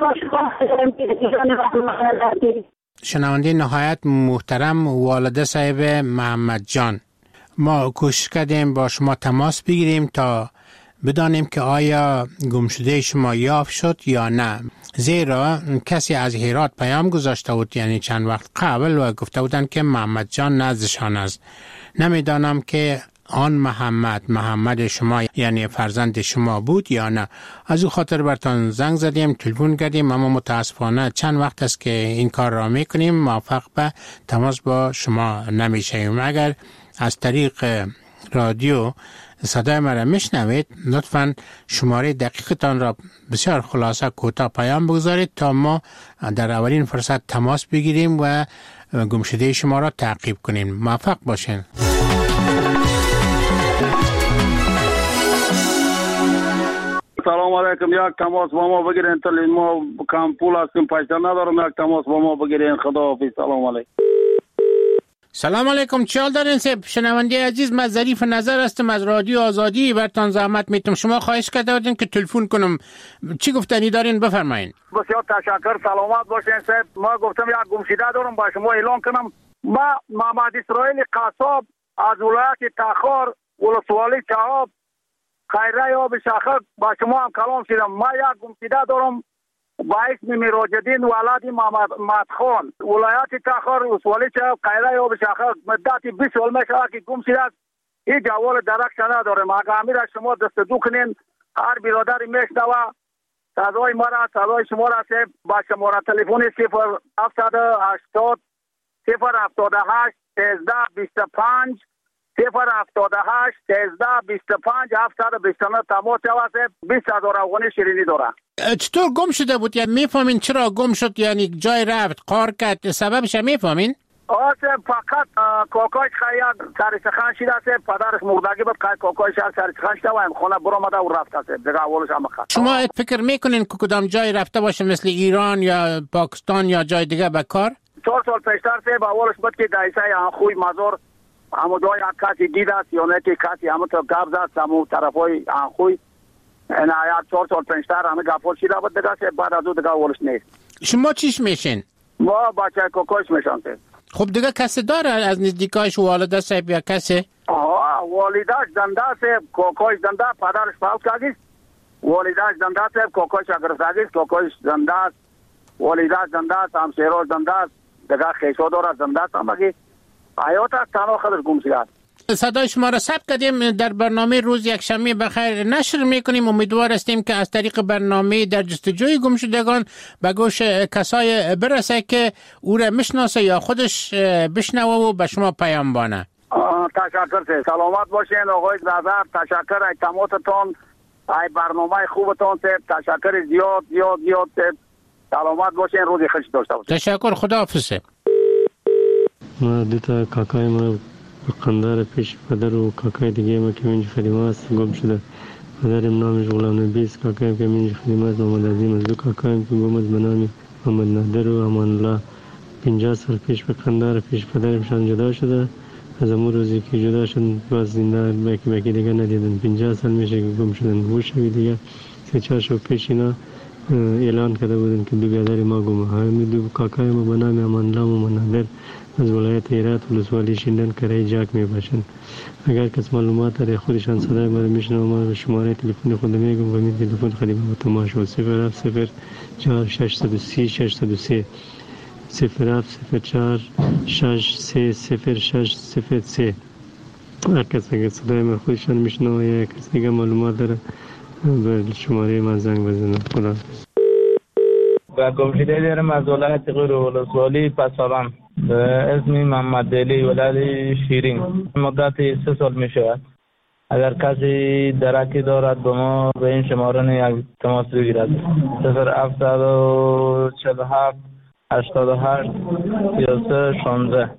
شنونده نهایت محترم والده صاحب محمد جان، ما کوشش کردیم با شما تماس بگیریم تا بدانیم که آیا گمشده شما یافت شد یا نه، زیرا کسی از هرات پیام گذاشته بود یعنی چند وقت قبل و گفته بودن که محمد جان نزدشان است. نمیدانم که آن محمد محمد شما یعنی فرزند شما بود یا نه. از او خاطر برتان زنگ زدیم، تلفن کردیم، اما متاسفانه چند وقت است که این کار را میکنیم موفق به تماس با شما نمیشیم. اگر از طریق رادیو صدای مرا میشنوید لطفاً شماره دقیقتان را بسیار خلاصه کوتاه پیام بگذارید تا ما در اولین فرصت تماس بگیریم و گمشده شما را تعقیب کنیم. موفق باشین. سلام علیکم. یک تماس با ما بگیرین تا ما کم پول هستیم پیسه ندارم، یک تماس با ما بگیرین. خداحافظ. سلام علیکم. سلام علیکم. چه حال دارین سب؟ شنونده عزیز، من ظریف نظر هستم از رادیو آزادی. برتان زحمت میتم شما خواهش کرده بودین که تلفن کنم، چی گفتنی دارین بفرمایین. بسیار تشکر. سلامت باشین صاحب. ما گفتم یک گمشده دارم با شما اعلان کنم. ما محمد اسرائیل قصاب از ولایت تخار ولسوالی چهاب خیره آب شاخک با شما هم کلام شدم. ما یک گمشده دارم با اسم میراجدین ولد محمد مدخان ولایت تخار ولسوالی چهاب خیره آب شاخک مدت بیست سال میشه که گم شده است. این جوال درکش ندارم. اگر امیر شما دست دو کنین هر برادری میشنوه صدای ما را صدای شما را صاحب با شماره تلفن صفر هفتصد و هشتاد صفر هفتاد و هشت سیزده بیست و پنج صفر هفتاد و هشت سیزده بیست و پنج هفتصد و بیست و نه تماس جواب بیست هزار افغانی شیرینی داره. چطور گم شده بود؟ یعنی میفهمین چرا گم شد؟ یعنی جای رفت قار کرد سببش میفهمین؟ آسه فقط کاکای خیلی سرسخان شده است. پدرش مردگی بود که کاکای شهر سرسخان شده و خونه برآمده و رفته است. دیگه اولش هم خط. شما فکر میکنین که کدام جای رفته باشه مثل ایران یا پاکستان یا جای دیگه به کار؟ چهار سال پیشتر سه با اولش بود که دایسه خوی مزار اما جای یک کسی دید است یا نه که کسی همه تا گفت است همون طرف های آنخوی این یک چهار سال پنجتر همه گفت شده بود دیگه بعد از او دیگه ولش نیست. شما چیش میشین؟ ما بچه کوکوش میشن. خب دیگه کسی داره از نزدیکایش والده صاحب یا کسی؟ آه والدهش زنده صاحب کوکوش زنده پدرش فوت کرده. والدهش زنده صاحب کوکوش اگر سازید کوکوش زنده است. والدهش زنده است همسایه‌اش زنده است دیگه خیشو داره زنده است هم بگی حیات تنها خودش گم شده. صدای شما را ثبت کردیم در برنامه روز یک شنبه بخیر نشر میکنیم. امیدوار هستیم که از طریق برنامه در جستجوی گمشدگان به گوش کسای برسه که او را میشناسه یا خودش بشنوه و به شما پیام بانه. تشکر سه سلامت باشین آقای نظر. تشکر ای تماتتون ای برنامه خوبتون سه تشکر زیاد زیاد زیاد سه سلامت باشین روز خوش داشته باشین. تشکر خداحافظ. ما دیتا کاکای ما قندار پیش پدر و کاکای دیگه ما که منج خدمه است گم شده. پدرم نامش غلام نبی است کاکایم که منج خدمه است محمد عظیم است. دو کاکایم که گم است به نام محمد نادر و امان الله. پنجاه سال پیش به قندار پیش پدرمشان جدا شده. از امور روزی که جدا شد باز زنده باکی باکی دیگه ندیدن. پنجاه سال میشه که گم شدن. بوشوی دیگه سه چهار شب پیش اینا اعلان کرده بودن که دو برادر ما گم. همین دو کاکای ما به نام امان الله و محمد نادر از ولایت هرات ولسوالی شیندن کرای جاک می باشند. اگر کس معلومات داره خودشان صدای ما رو میشنوه ما به شماره تلفن خود میگم و می تلفن خدمت با تماشا صفر هفت صفر چهار شش صفر سه شش صفر سه صفر هفت صفر چهار شش سه صفر شش صفر سه. هر کس اگر صدای ما خودشان میشنوه یا کس دیگه معلومات داره به شماره من زنگ بزنه. خدا و گمشده دارم از ولایت غیر ولسوالی پسابم به اسم محمد علی ولد شیرین مدت سه سال می شود. اگر کسی درکی دارد به ما به این شماره یک تماس بگیرد صفر هفت چهل و هفت هشتاد و هشت سی و سه شانزده.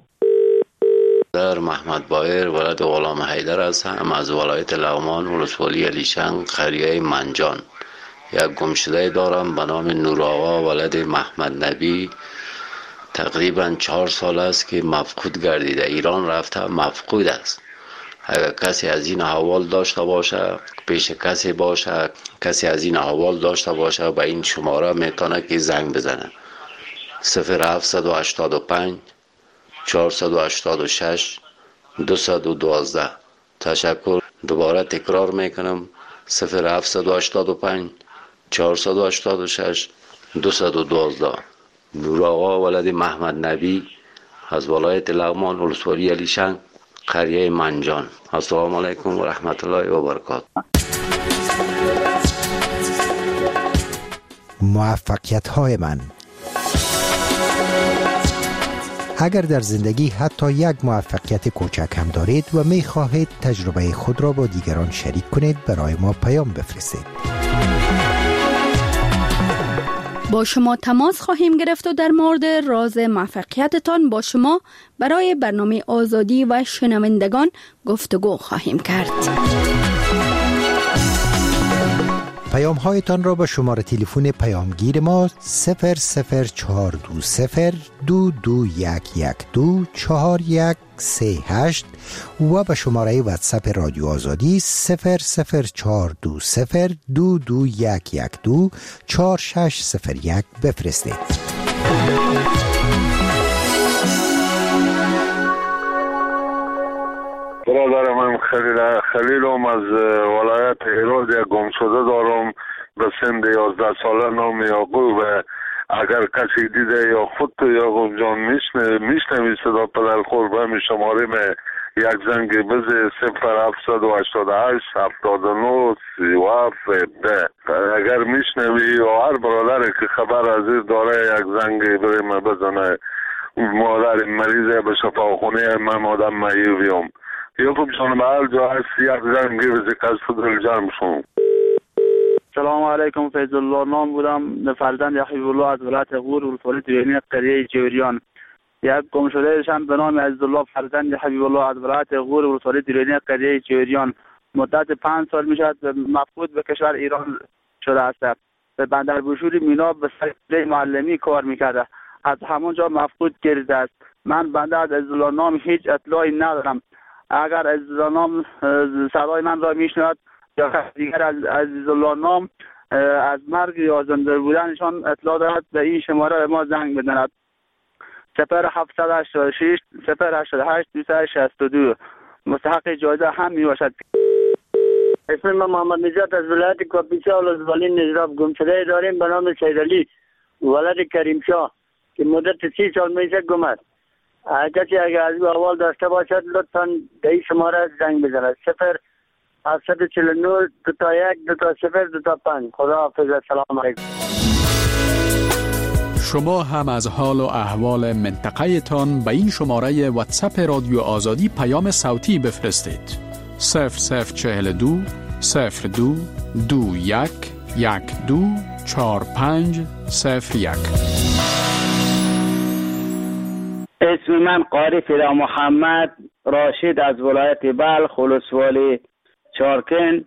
در محمد بایر ولد غلام حیدر هستم از ولایت لغمان ولسوالی علیشنگ قریه منجان. یک گمشده دارم به نام نور آقا ولد محمد نبی. تقریبا چهار سال است که مفقود گردیده. ایران رفته مفقود است. اگر کسی از این احوال داشته باشه پیش کسی باشه کسی از این احوال داشته باشه به این شماره میتونه که زنگ بزنه صفر هفت هشت پنج چهار هشت شش دو یک دو. تشکر. دوباره تکرار میکنم صفر هفت هشت پنج چهار هشت شش دو یک دو. نور آقا ولد محمد نبی از ولایت لغمان ولسوالی علیشنگ قریه منجان. السلام علیکم و رحمت الله و برکاته. موفقیت های من. اگر در زندگی حتی یک موفقیت کوچک هم دارید و می خواهید تجربه خود را با دیگران شریک کنید برای ما پیام بفرستید. با شما تماس خواهیم گرفت و در مورد راز موفقیتتان با شما برای برنامه آزادی و شنوندگان گفتگو خواهیم کرد. پیام هایتان را به شماره تلفن پیامگیر ما صفر صفر چهار دو صفر دو دو یک یک دو چهار یک سه هشت و به شماره واتساپ رادیو آزادی صفر صفر چهار دو صفر دو دو یک یک دو چهار شش صفر یک بفرستید. برادر من خلیل خلیلم از ولایت هرات یک گمشده دارم به سن یازده ساله نام یعقوب. اگر کسی دیده یا خود یعقوب جان میشنوی صدا پدر خور به شماره می یک زنگ بزه صفر هفت هشت هشت هفتاد و نه سی و هفت ده. اگر میشنوی یا هر برادر که خبر از داره یک زنگ بریم بزنه. مادر مریضه به شفاخونه من آدم معیوبیم. یعقوب جان به هر جا هست یک زنگ بزه کس دل جرم شون. سلام علیکم. فیض الله نام بودم فرزند یحیی الله از ولایت غور ولسوالی دیرینی قریه جوریان. یک گم شده شم به نام عزیزالله فرزند یحیی الله از ولایت غور ولسوالی دیرینی قریه جوریان مدت پنج سال میشد مفقود به کشور ایران شده است. به بندر بوشوری مینا به سر معلمی کار میکرده. از همونجا مفقود گردیده است. من بنده از عزیزالله نام هیچ اطلاعی ندارم. اگر عزیز نام صدای من را میشنود یا دیگر از عزیز الله نام از مرگ یا زنده بودنشان اطلاع دارد به این شماره ما زنگ بزند. صفر هفتصد و هشتاد و شش صفر هشتاد و هشت دویست و شصت و دو. مستحق جایزه هم می باشد. اسم من محمد نجات از ولایت کاپیسا ولسوالی نجراب گمشده داریم به نام سیدعلی ولد کریم شاه که مدت سی سال میشه گم است. کسی اگر از او احوال داشته باشد لطفا به این شماره زنگ بزند. صفر هفتصد و چهل و نه دو تا یک دو تا صفر دو تا پنج. خدا حافظ. السلام علیکم. شما هم از حال و احوال منطقه تان به این شماره واتساپ رادیو آزادی پیام صوتی بفرستید. صفر صفر چهل دو صفر دو دو یک یک دو چهار پنج صفر یک. اسم من قاری فدا محمد راشد از ولایت بلخ ولسوالی چارکن.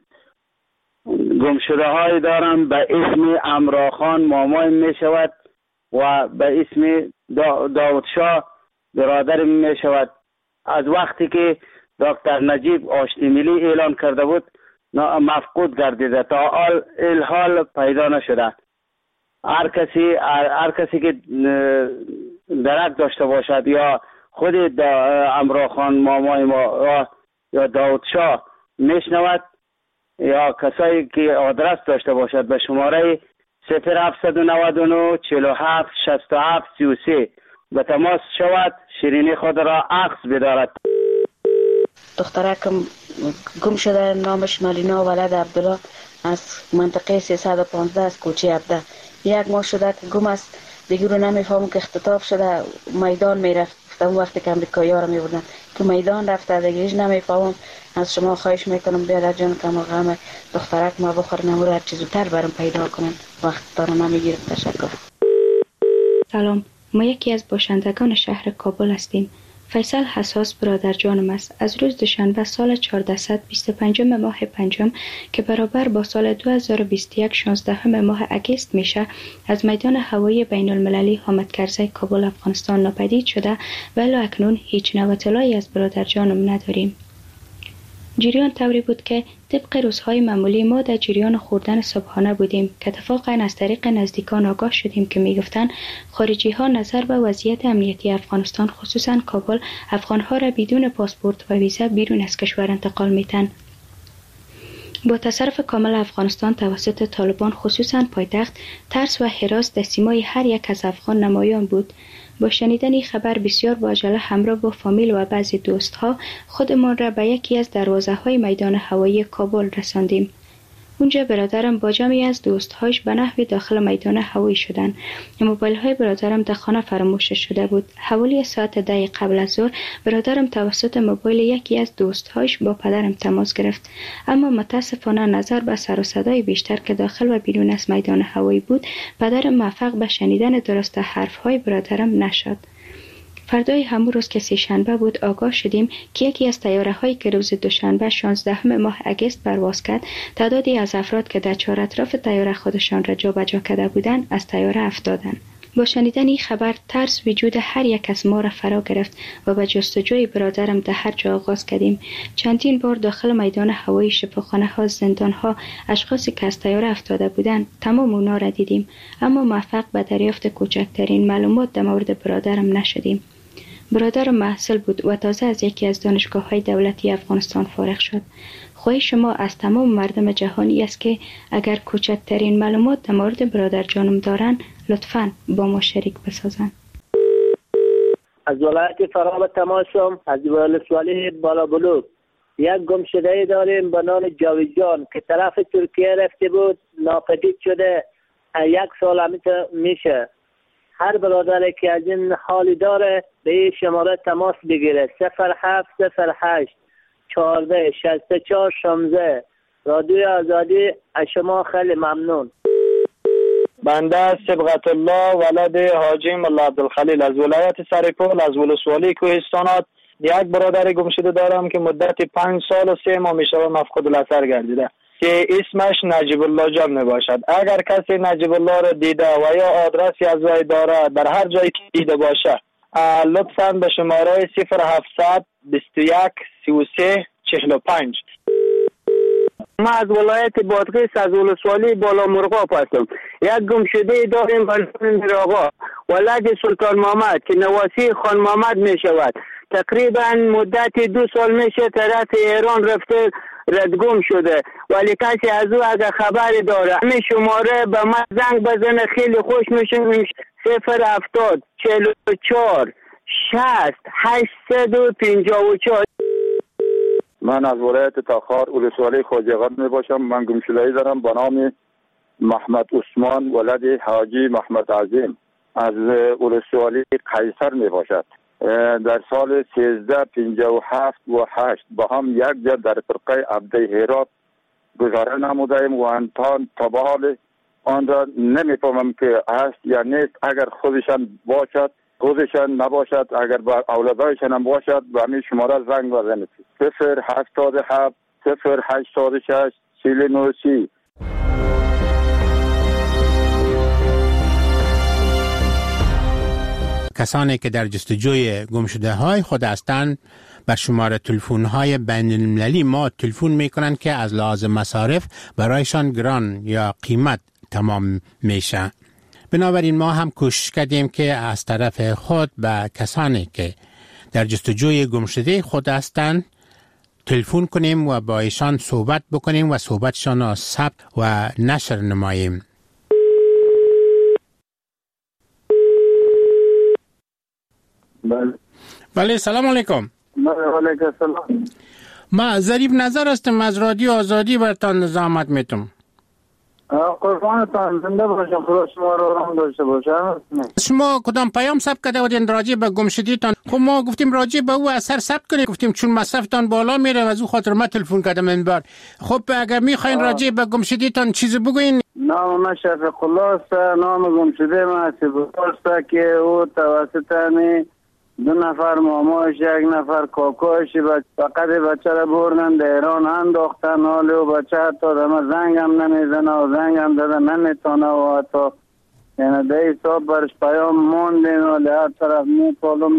گمشده های دارم به اسم امراخان مامای می شود و به اسم داود شاه برادر می شود. از وقتی که دکتر نجیب آشتی ملی اعلان کرده بود مفقود گردیده تا حال الحال پیدا نشده. هر کسی هر کسی که درک داشته باشد یا خود امراخان مامای ما یا داود شاه میشنود یا کسایی که آدرس داشته باشد به شماره صفر هفتصد و نود و نه چهل و هفت شصت و هفت سی و سه به تماس شود. شیرینی خود را عکس بدارد. دخترکم گم شده نامش ملینا ولد عبدالله از منطقه سیصد و پانزده از کوچه عبده. یک ماه شده که گم است. دیگه رو نمیفهمم که اختطاف شده میدان میرفت. اون وقتی که امریکایی ها رو میبردن که میدان رفته دیگه هیچ نمیفهمم. از شما خواهش میکنم بیادر جان کم و غم دخترک ما بخور نمور هر چیز زودتر برام پیدا کنن. وقت دارم نمیگیرم. تشکر. سلام، ما یکی از باشندگان شهر کابل هستیم. فیصل حساس برادر جانم است. از روز دوشنبه سال چهارصد و بیست و پنج ماه پنجم که برابر با سال دو هزار و بیست و یک شانزده ماه اگست میشه از میدان هوایی بین المللی حامد کرزی کابل افغانستان ناپدید شده و الی اکنون هیچ نوع اطلاعی از برادر جانم نداریم. جریان طوری بود که طبق روزهای معمولی ما در جریان خوردن صبحانه بودیم که اتفاقا از طریق نزدیکان آگاه شدیم که میگفتن خارجی ها نظر به وضعیت امنیتی افغانستان خصوصا کابل افغان ها را بدون پاسپورت و ویزا بیرون از کشور انتقال میتن. با تصرف کامل افغانستان توسط طالبان خصوصا پایتخت ترس و هراس در سیمای هر یک از افغان نمایان بود. با شنیدن این خبر بسیار با عجله همراه با فامیل و بعضی دوستها خودمان را به یکی از دروازه های میدان هوایی کابل رساندیم. اونجا برادرم با جمعی از دوستهاش به نحوی داخل میدان هوایی شدن. موبایل های برادرم در خانه فراموش شده بود. حوالی ساعت ده قبل از ظهر برادرم توسط موبایل یکی از دوستهاش با پدرم تماس گرفت، اما متاسفانه نظر به سر و صدای بیشتر که داخل و بیرون از میدان هوایی بود پدرم موفق به شنیدن درست حرف های برادرم نشد. فردای همون روز که سه شنبه بود آگاه شدیم که یکی از طیاره هایی که روز دوشنبه شانزده ماه اگست پرواز کرد تعدادی از افراد که در چهار اطراف طیاره خودشان را جابجا کرده بودند از طیاره افتادند. با شنیدن این خبر ترس وجود هر یک از ما را فرا گرفت و به جستجوی برادرم در هر جا آغاز کردیم. چندین بار داخل میدان هوایی، شفاخانه ها، زندان ها، اشخاصی که از طیاره افتاده بودند تمام اونا را دیدیم، اما موفق به دریافت کوچکترین معلومات در مورد برادرم نشدیم. برادرم محصل بود و تازه از یکی از دانشگاه‌های دولتی افغانستان فارغ شد. خواهش شما از تمام مردم جهانی است که اگر کوچکترین معلومات در مورد برادر جانم دارن لطفاً با ما شریک بسازن. از ولایت فرا تماسم از ولسوالی بالا بلوک یک گمشده داریم به نام جاوید جان که طرف ترکیه رفته بود ناپدید شده. یک سال همیشه میشه. هر برادری که از این حالی داره به این شماره تماس بگیره. صفر هفت صفر هشت چهارده شصت و چهار شانزده. رادیو آزادی از شما خیلی ممنون. بنده سبغت الله ولد حاجی ملا عبدالخلیل از ولایت سرپل از ولسوالی کوهستانات یک برادر گمشده دارم که مدت پنج سال و سه ماه میشه مفقود الاثر گردیده که اسمش نجیب الله جان می باشد. اگر کسی نجیب الله را دیده و یا آدرسی از وی داره در هر جایی که دیده باشه لطفاً به شماره صفر هفتصد بیست و یک سی و سه چهل و پنج. ما از ولایت بادغیس از ولسوالی بالا مرغاب هستم. یک گمشده داریم به نام میرآقا ولد سلطان محمد که نواسی خان محمد می شود. تقریبا مدت دو سال میشه طرف ایران رفته ردگم شده، ولی کسی از او اگر خبری داره همین شماره به من زنگ بزنه خیلی خوش میشه. صفر هفتاد چهل و چهار شصت هشتصد و پنجاه و چهار. من از ولایت تاخار ولسوالی خوجقان می باشم. من گمشده‌ای دارم به نام محمد عثمان ولد حاجی محمد عظیم از ولسوالی قیصر می باشد. در سال سیزده پنجاه و هفت و هشت با هم یک جا در فرقه عبده هرات گذاره نمودیم و انتان تبال آن را نمیفهمم که هست یا نیست. اگر خودشان باشد خودشان نباشد، اگر با اولادایشان هم باشد به همین شماره زنگ بزنید. صفر هفتاد و هفت صفر هشتاد و شش چهل و نه سی. کسانی که در جستجوی گمشده های خود هستند بر شماره تلفن های بین المللی ما تلفن می کنند که از لحاظ مصارف برایشان گران یا قیمت تمام میشه. بنابراین ما هم کوشش کردیم که از طرف خود به کسانی که در جستجوی گمشده خود هستند تلفن کنیم و با ایشان صحبت بکنیم و صحبتشان را ثبت و نشر نماییم. بله بله سلام علیکم. علیکم السلام. ما ظریف نظر هستم از رادیو آزادی برتان زحمت میتم. قربانتان زنده باشم، خدا شما رو رحم داشته باشم. شما کدام پیام ثبت کرده بودین راجع به گمشدگیتان؟ خب ما گفتیم راجع به او اثر ثبت کنید، گفتیم چون مصرفتان بالا میره از او خاطر ما تلفن کردم این بار. خب اگر میخواین راجع به گمشدگیتان چیزی بگوین. نام من شفیق الله است. نام گمشده من است که او توسط می دو نفر ماماش یک نفر کاکاش فقط بچه را بردن در ایران انداختن. حالی و بچه حتی دم زنگ هم نمیزنه و زنگ هم داده نمیتونه و حتی یعنی ده حساب برش پیام موندین و هر طرف میپالم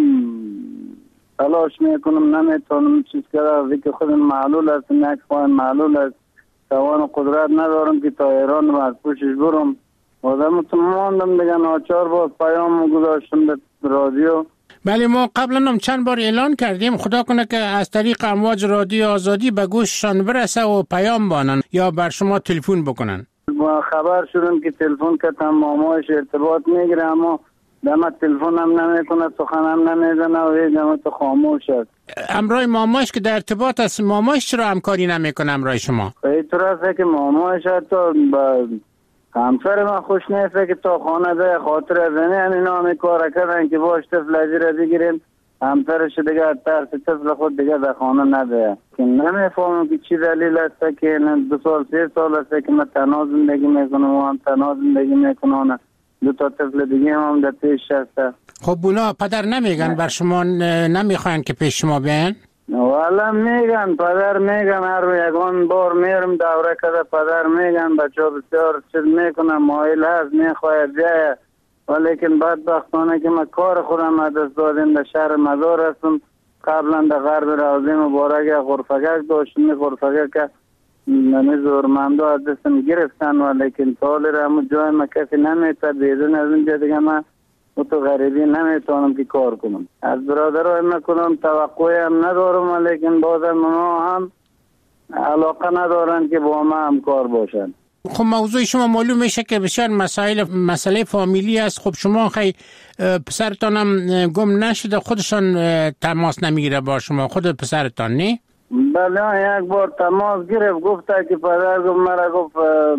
تلاش میکنم نمیتونم چیز کرده که خود معلول است، یک خواهن معلول است، توان و قدرت ندارم که تا ایران رو از پوشش برم و دمتون موندم دیگه. ناچار باز پیام گذاشتم به رادیو. بله ما قبلا هم چند بار اعلان کردیم، خدا کنه که از طریق امواج رادیو آزادی به گوششان برسه و پیام بانن یا بر شما تلفن بکنن. ما خبر شدم که تلفن کردم مامایش ارتباط میگیره اما دم تلفن هم نمیکنه، سخن هم نمیزنه و هیچ دمت خاموش است. امرای مامایش که در ارتباط است، مامایش چرا همکاری نمیکنه امرای شما؟ به طور است که مامایش حتی با همسر من خوش نیست که تا خانه ده خاطر از این اینا همه کار کردن که باش طفل اجیره بگیریم همسرش دیگه ترس طفل خود دیگه در خانه نده. که نمیفهمم که چی دلیل است که دو سال سه سال است که من تنها زندگی میکنم و هم تنها زندگی میکنم، دو تا طفل دیگه هم در پیش هست. خب اونا پدر نمیگن بر شما نمیخواین که پیش شما بیان؟ والا میگن پدر میگن، هر یکان بار میرم دوره کده پدر میگن بچه ها بسیار چیز میکنن مایل هست میخواید بیایه، ولیکن بدبختانه که من کار خودم از دست دادیم در شهر مزار هستم. قبلا در غرب روضه مبارک غرفگک داشتیم، غرفگک که نمیزورمنده از دستم گرفتن ولیکن تالی را همون جای من کسی نمیتا بیدون از اینجا دیگه من و تو غریبی نمیتونم که کار کنم. از برادرای میکنم توقعی هم ندارم ولیکن بازم اونا هم علاقه ندارن که با ما همکار باشن. خب موضوع شما معلوم میشه که بسیار مسائل مسئله فامیلی است. خب شما خیلی پسرتان هم گم نشده، خودشان تماس نمیگیره با شما، خود پسرتان نه؟ بله یک بار تماس گرفت گفته که پدر گفت مرا گفت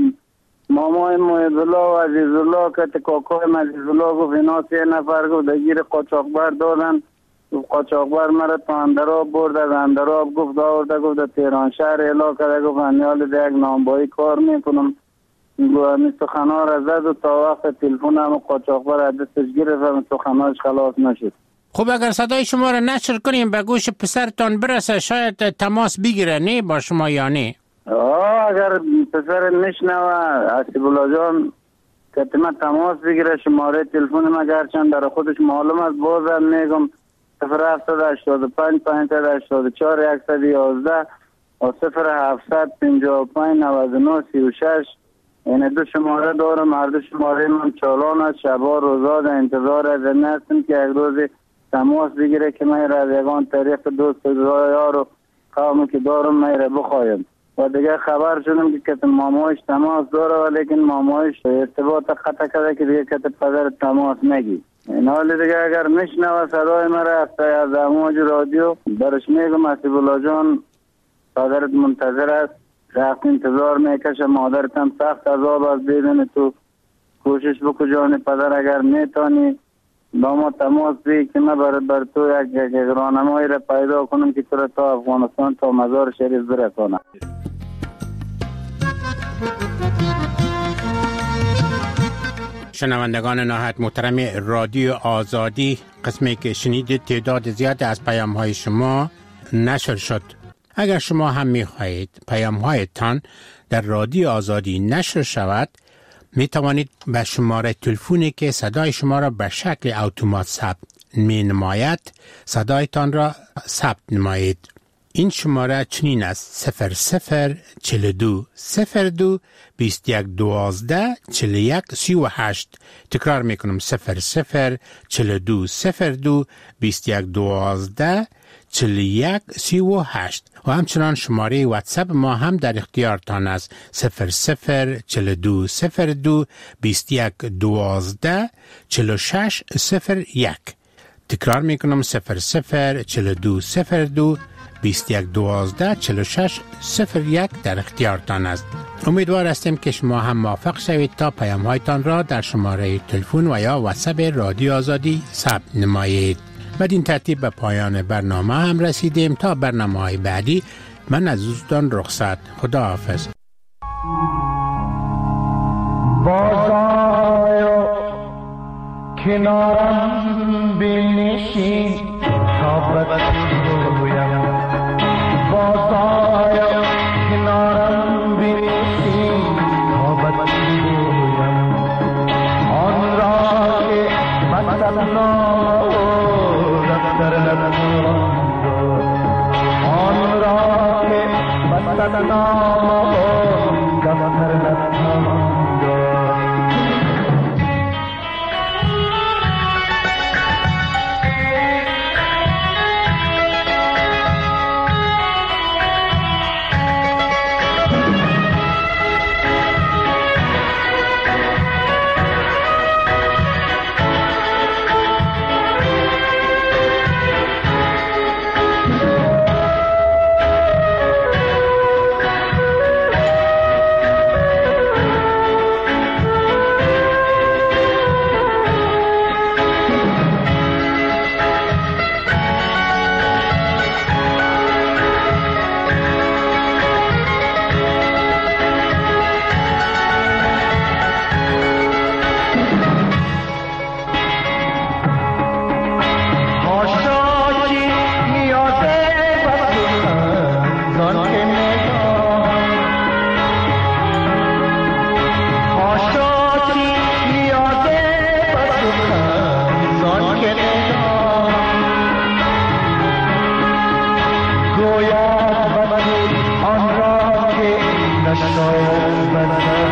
مامای محیدالله و عزیزالله که کاکای عزیزالله گفت اینا سه نفر گفت دگیر قاچاقبر دادن. قاچاقبر مرا تا اندراب برد، از اندراب گفت آورده گفت در تهران شهر اعلا کرده گفت انیال در یک نامبایی کار میکنم. گفت سخنا را زد و تا وقت تلفن هم قاچاقبر از دستش گرفت و سخناش خلاص نشد. خب اگر صدای شما را نشر کنیم به گوش پسرتان برسه شاید تماس بگیره نه با شما یا نه؟ آه اگر پسر نشنوه حسیبالله جان که من تماس بگیره شماره تلفن ما گرچند در خودش معلوم است بازم میگم صفر هفتصد هشتاد و پنج پانصد و هشتاد و چهار صد و یازده و صفر هفتصد پنجاه و پنج نود و نه سی و شش. این دو شماره دارم. هر دو شماره من چالان است. شبا روزا در انتظار از نستم که یک روز تماس بگیره که من را از یگان طریق دوست و یار و قومی که دارم من را بخوایم. و دیگه خبر شدم که کت مامایش تماس داره ولیکن مامایش ارتباط قطع کرده که دیگه کت پدر تماس نگی. این حال دیگه اگر نشنوه صدای مرا از امواج رادیو برش میگم حسیب الله جان پدرت منتظر است. رفت انتظار میکشه. مادرت هم سخت عذاب است. دیدن تو کوشش بکو جان پدر اگر میتانی با ما تماس بی که من بر, بر تو یک, یک رانمایی را پیدا کنم که تو را تا افغانستان تا مزار شریف برسانم. شنوندگان نهایت محترم رادیو آزادی، قسمی که شنیدید تعداد زیاد از پیام های شما نشر شد. اگر شما هم می خواهید پیام هایتان در رادیو آزادی نشر شود، می توانید به شماره تلفنی که صدای شما را به شکل اتومات ثبت می نماید صدایتان را ثبت نمایید. این شماره چنین است: صفر صفر چهل و دو صفر دو بیست یک دوازده چهل و یک سی و هشت. تکرار می کنم: صفر صفر چهل و دو صفر دو بیست یک دوازده چهل و یک سی و هشت. و همچنان شماره واتساپ ما هم در اختیارتان است: صفر صفر چهل و دو صفر دو بیست یک دوازده چهل و شش صفر یک. تکرار می کنم: صفر صفر چهل و دو صفر دو بیست یک دوازده چهل و شش صفر یک در اختیارتان است. امیدوار هستیم که شما هم موافق شوید تا پیام هایتان را در شماره تلفن و یا واتساپ رادیو آزادی ثبت نمایید. بدین ترتیب به پایان برنامه هم رسیدیم. تا برنامه های بعدی من از دوستان رخصت. خدا حافظ. بازآی کنارم بنشین تا بگویم. بازآی کنارم بنشین تا بگویم آن را که مثلا در لبم آن را که مثلا در لبم گوید آن را که نشاید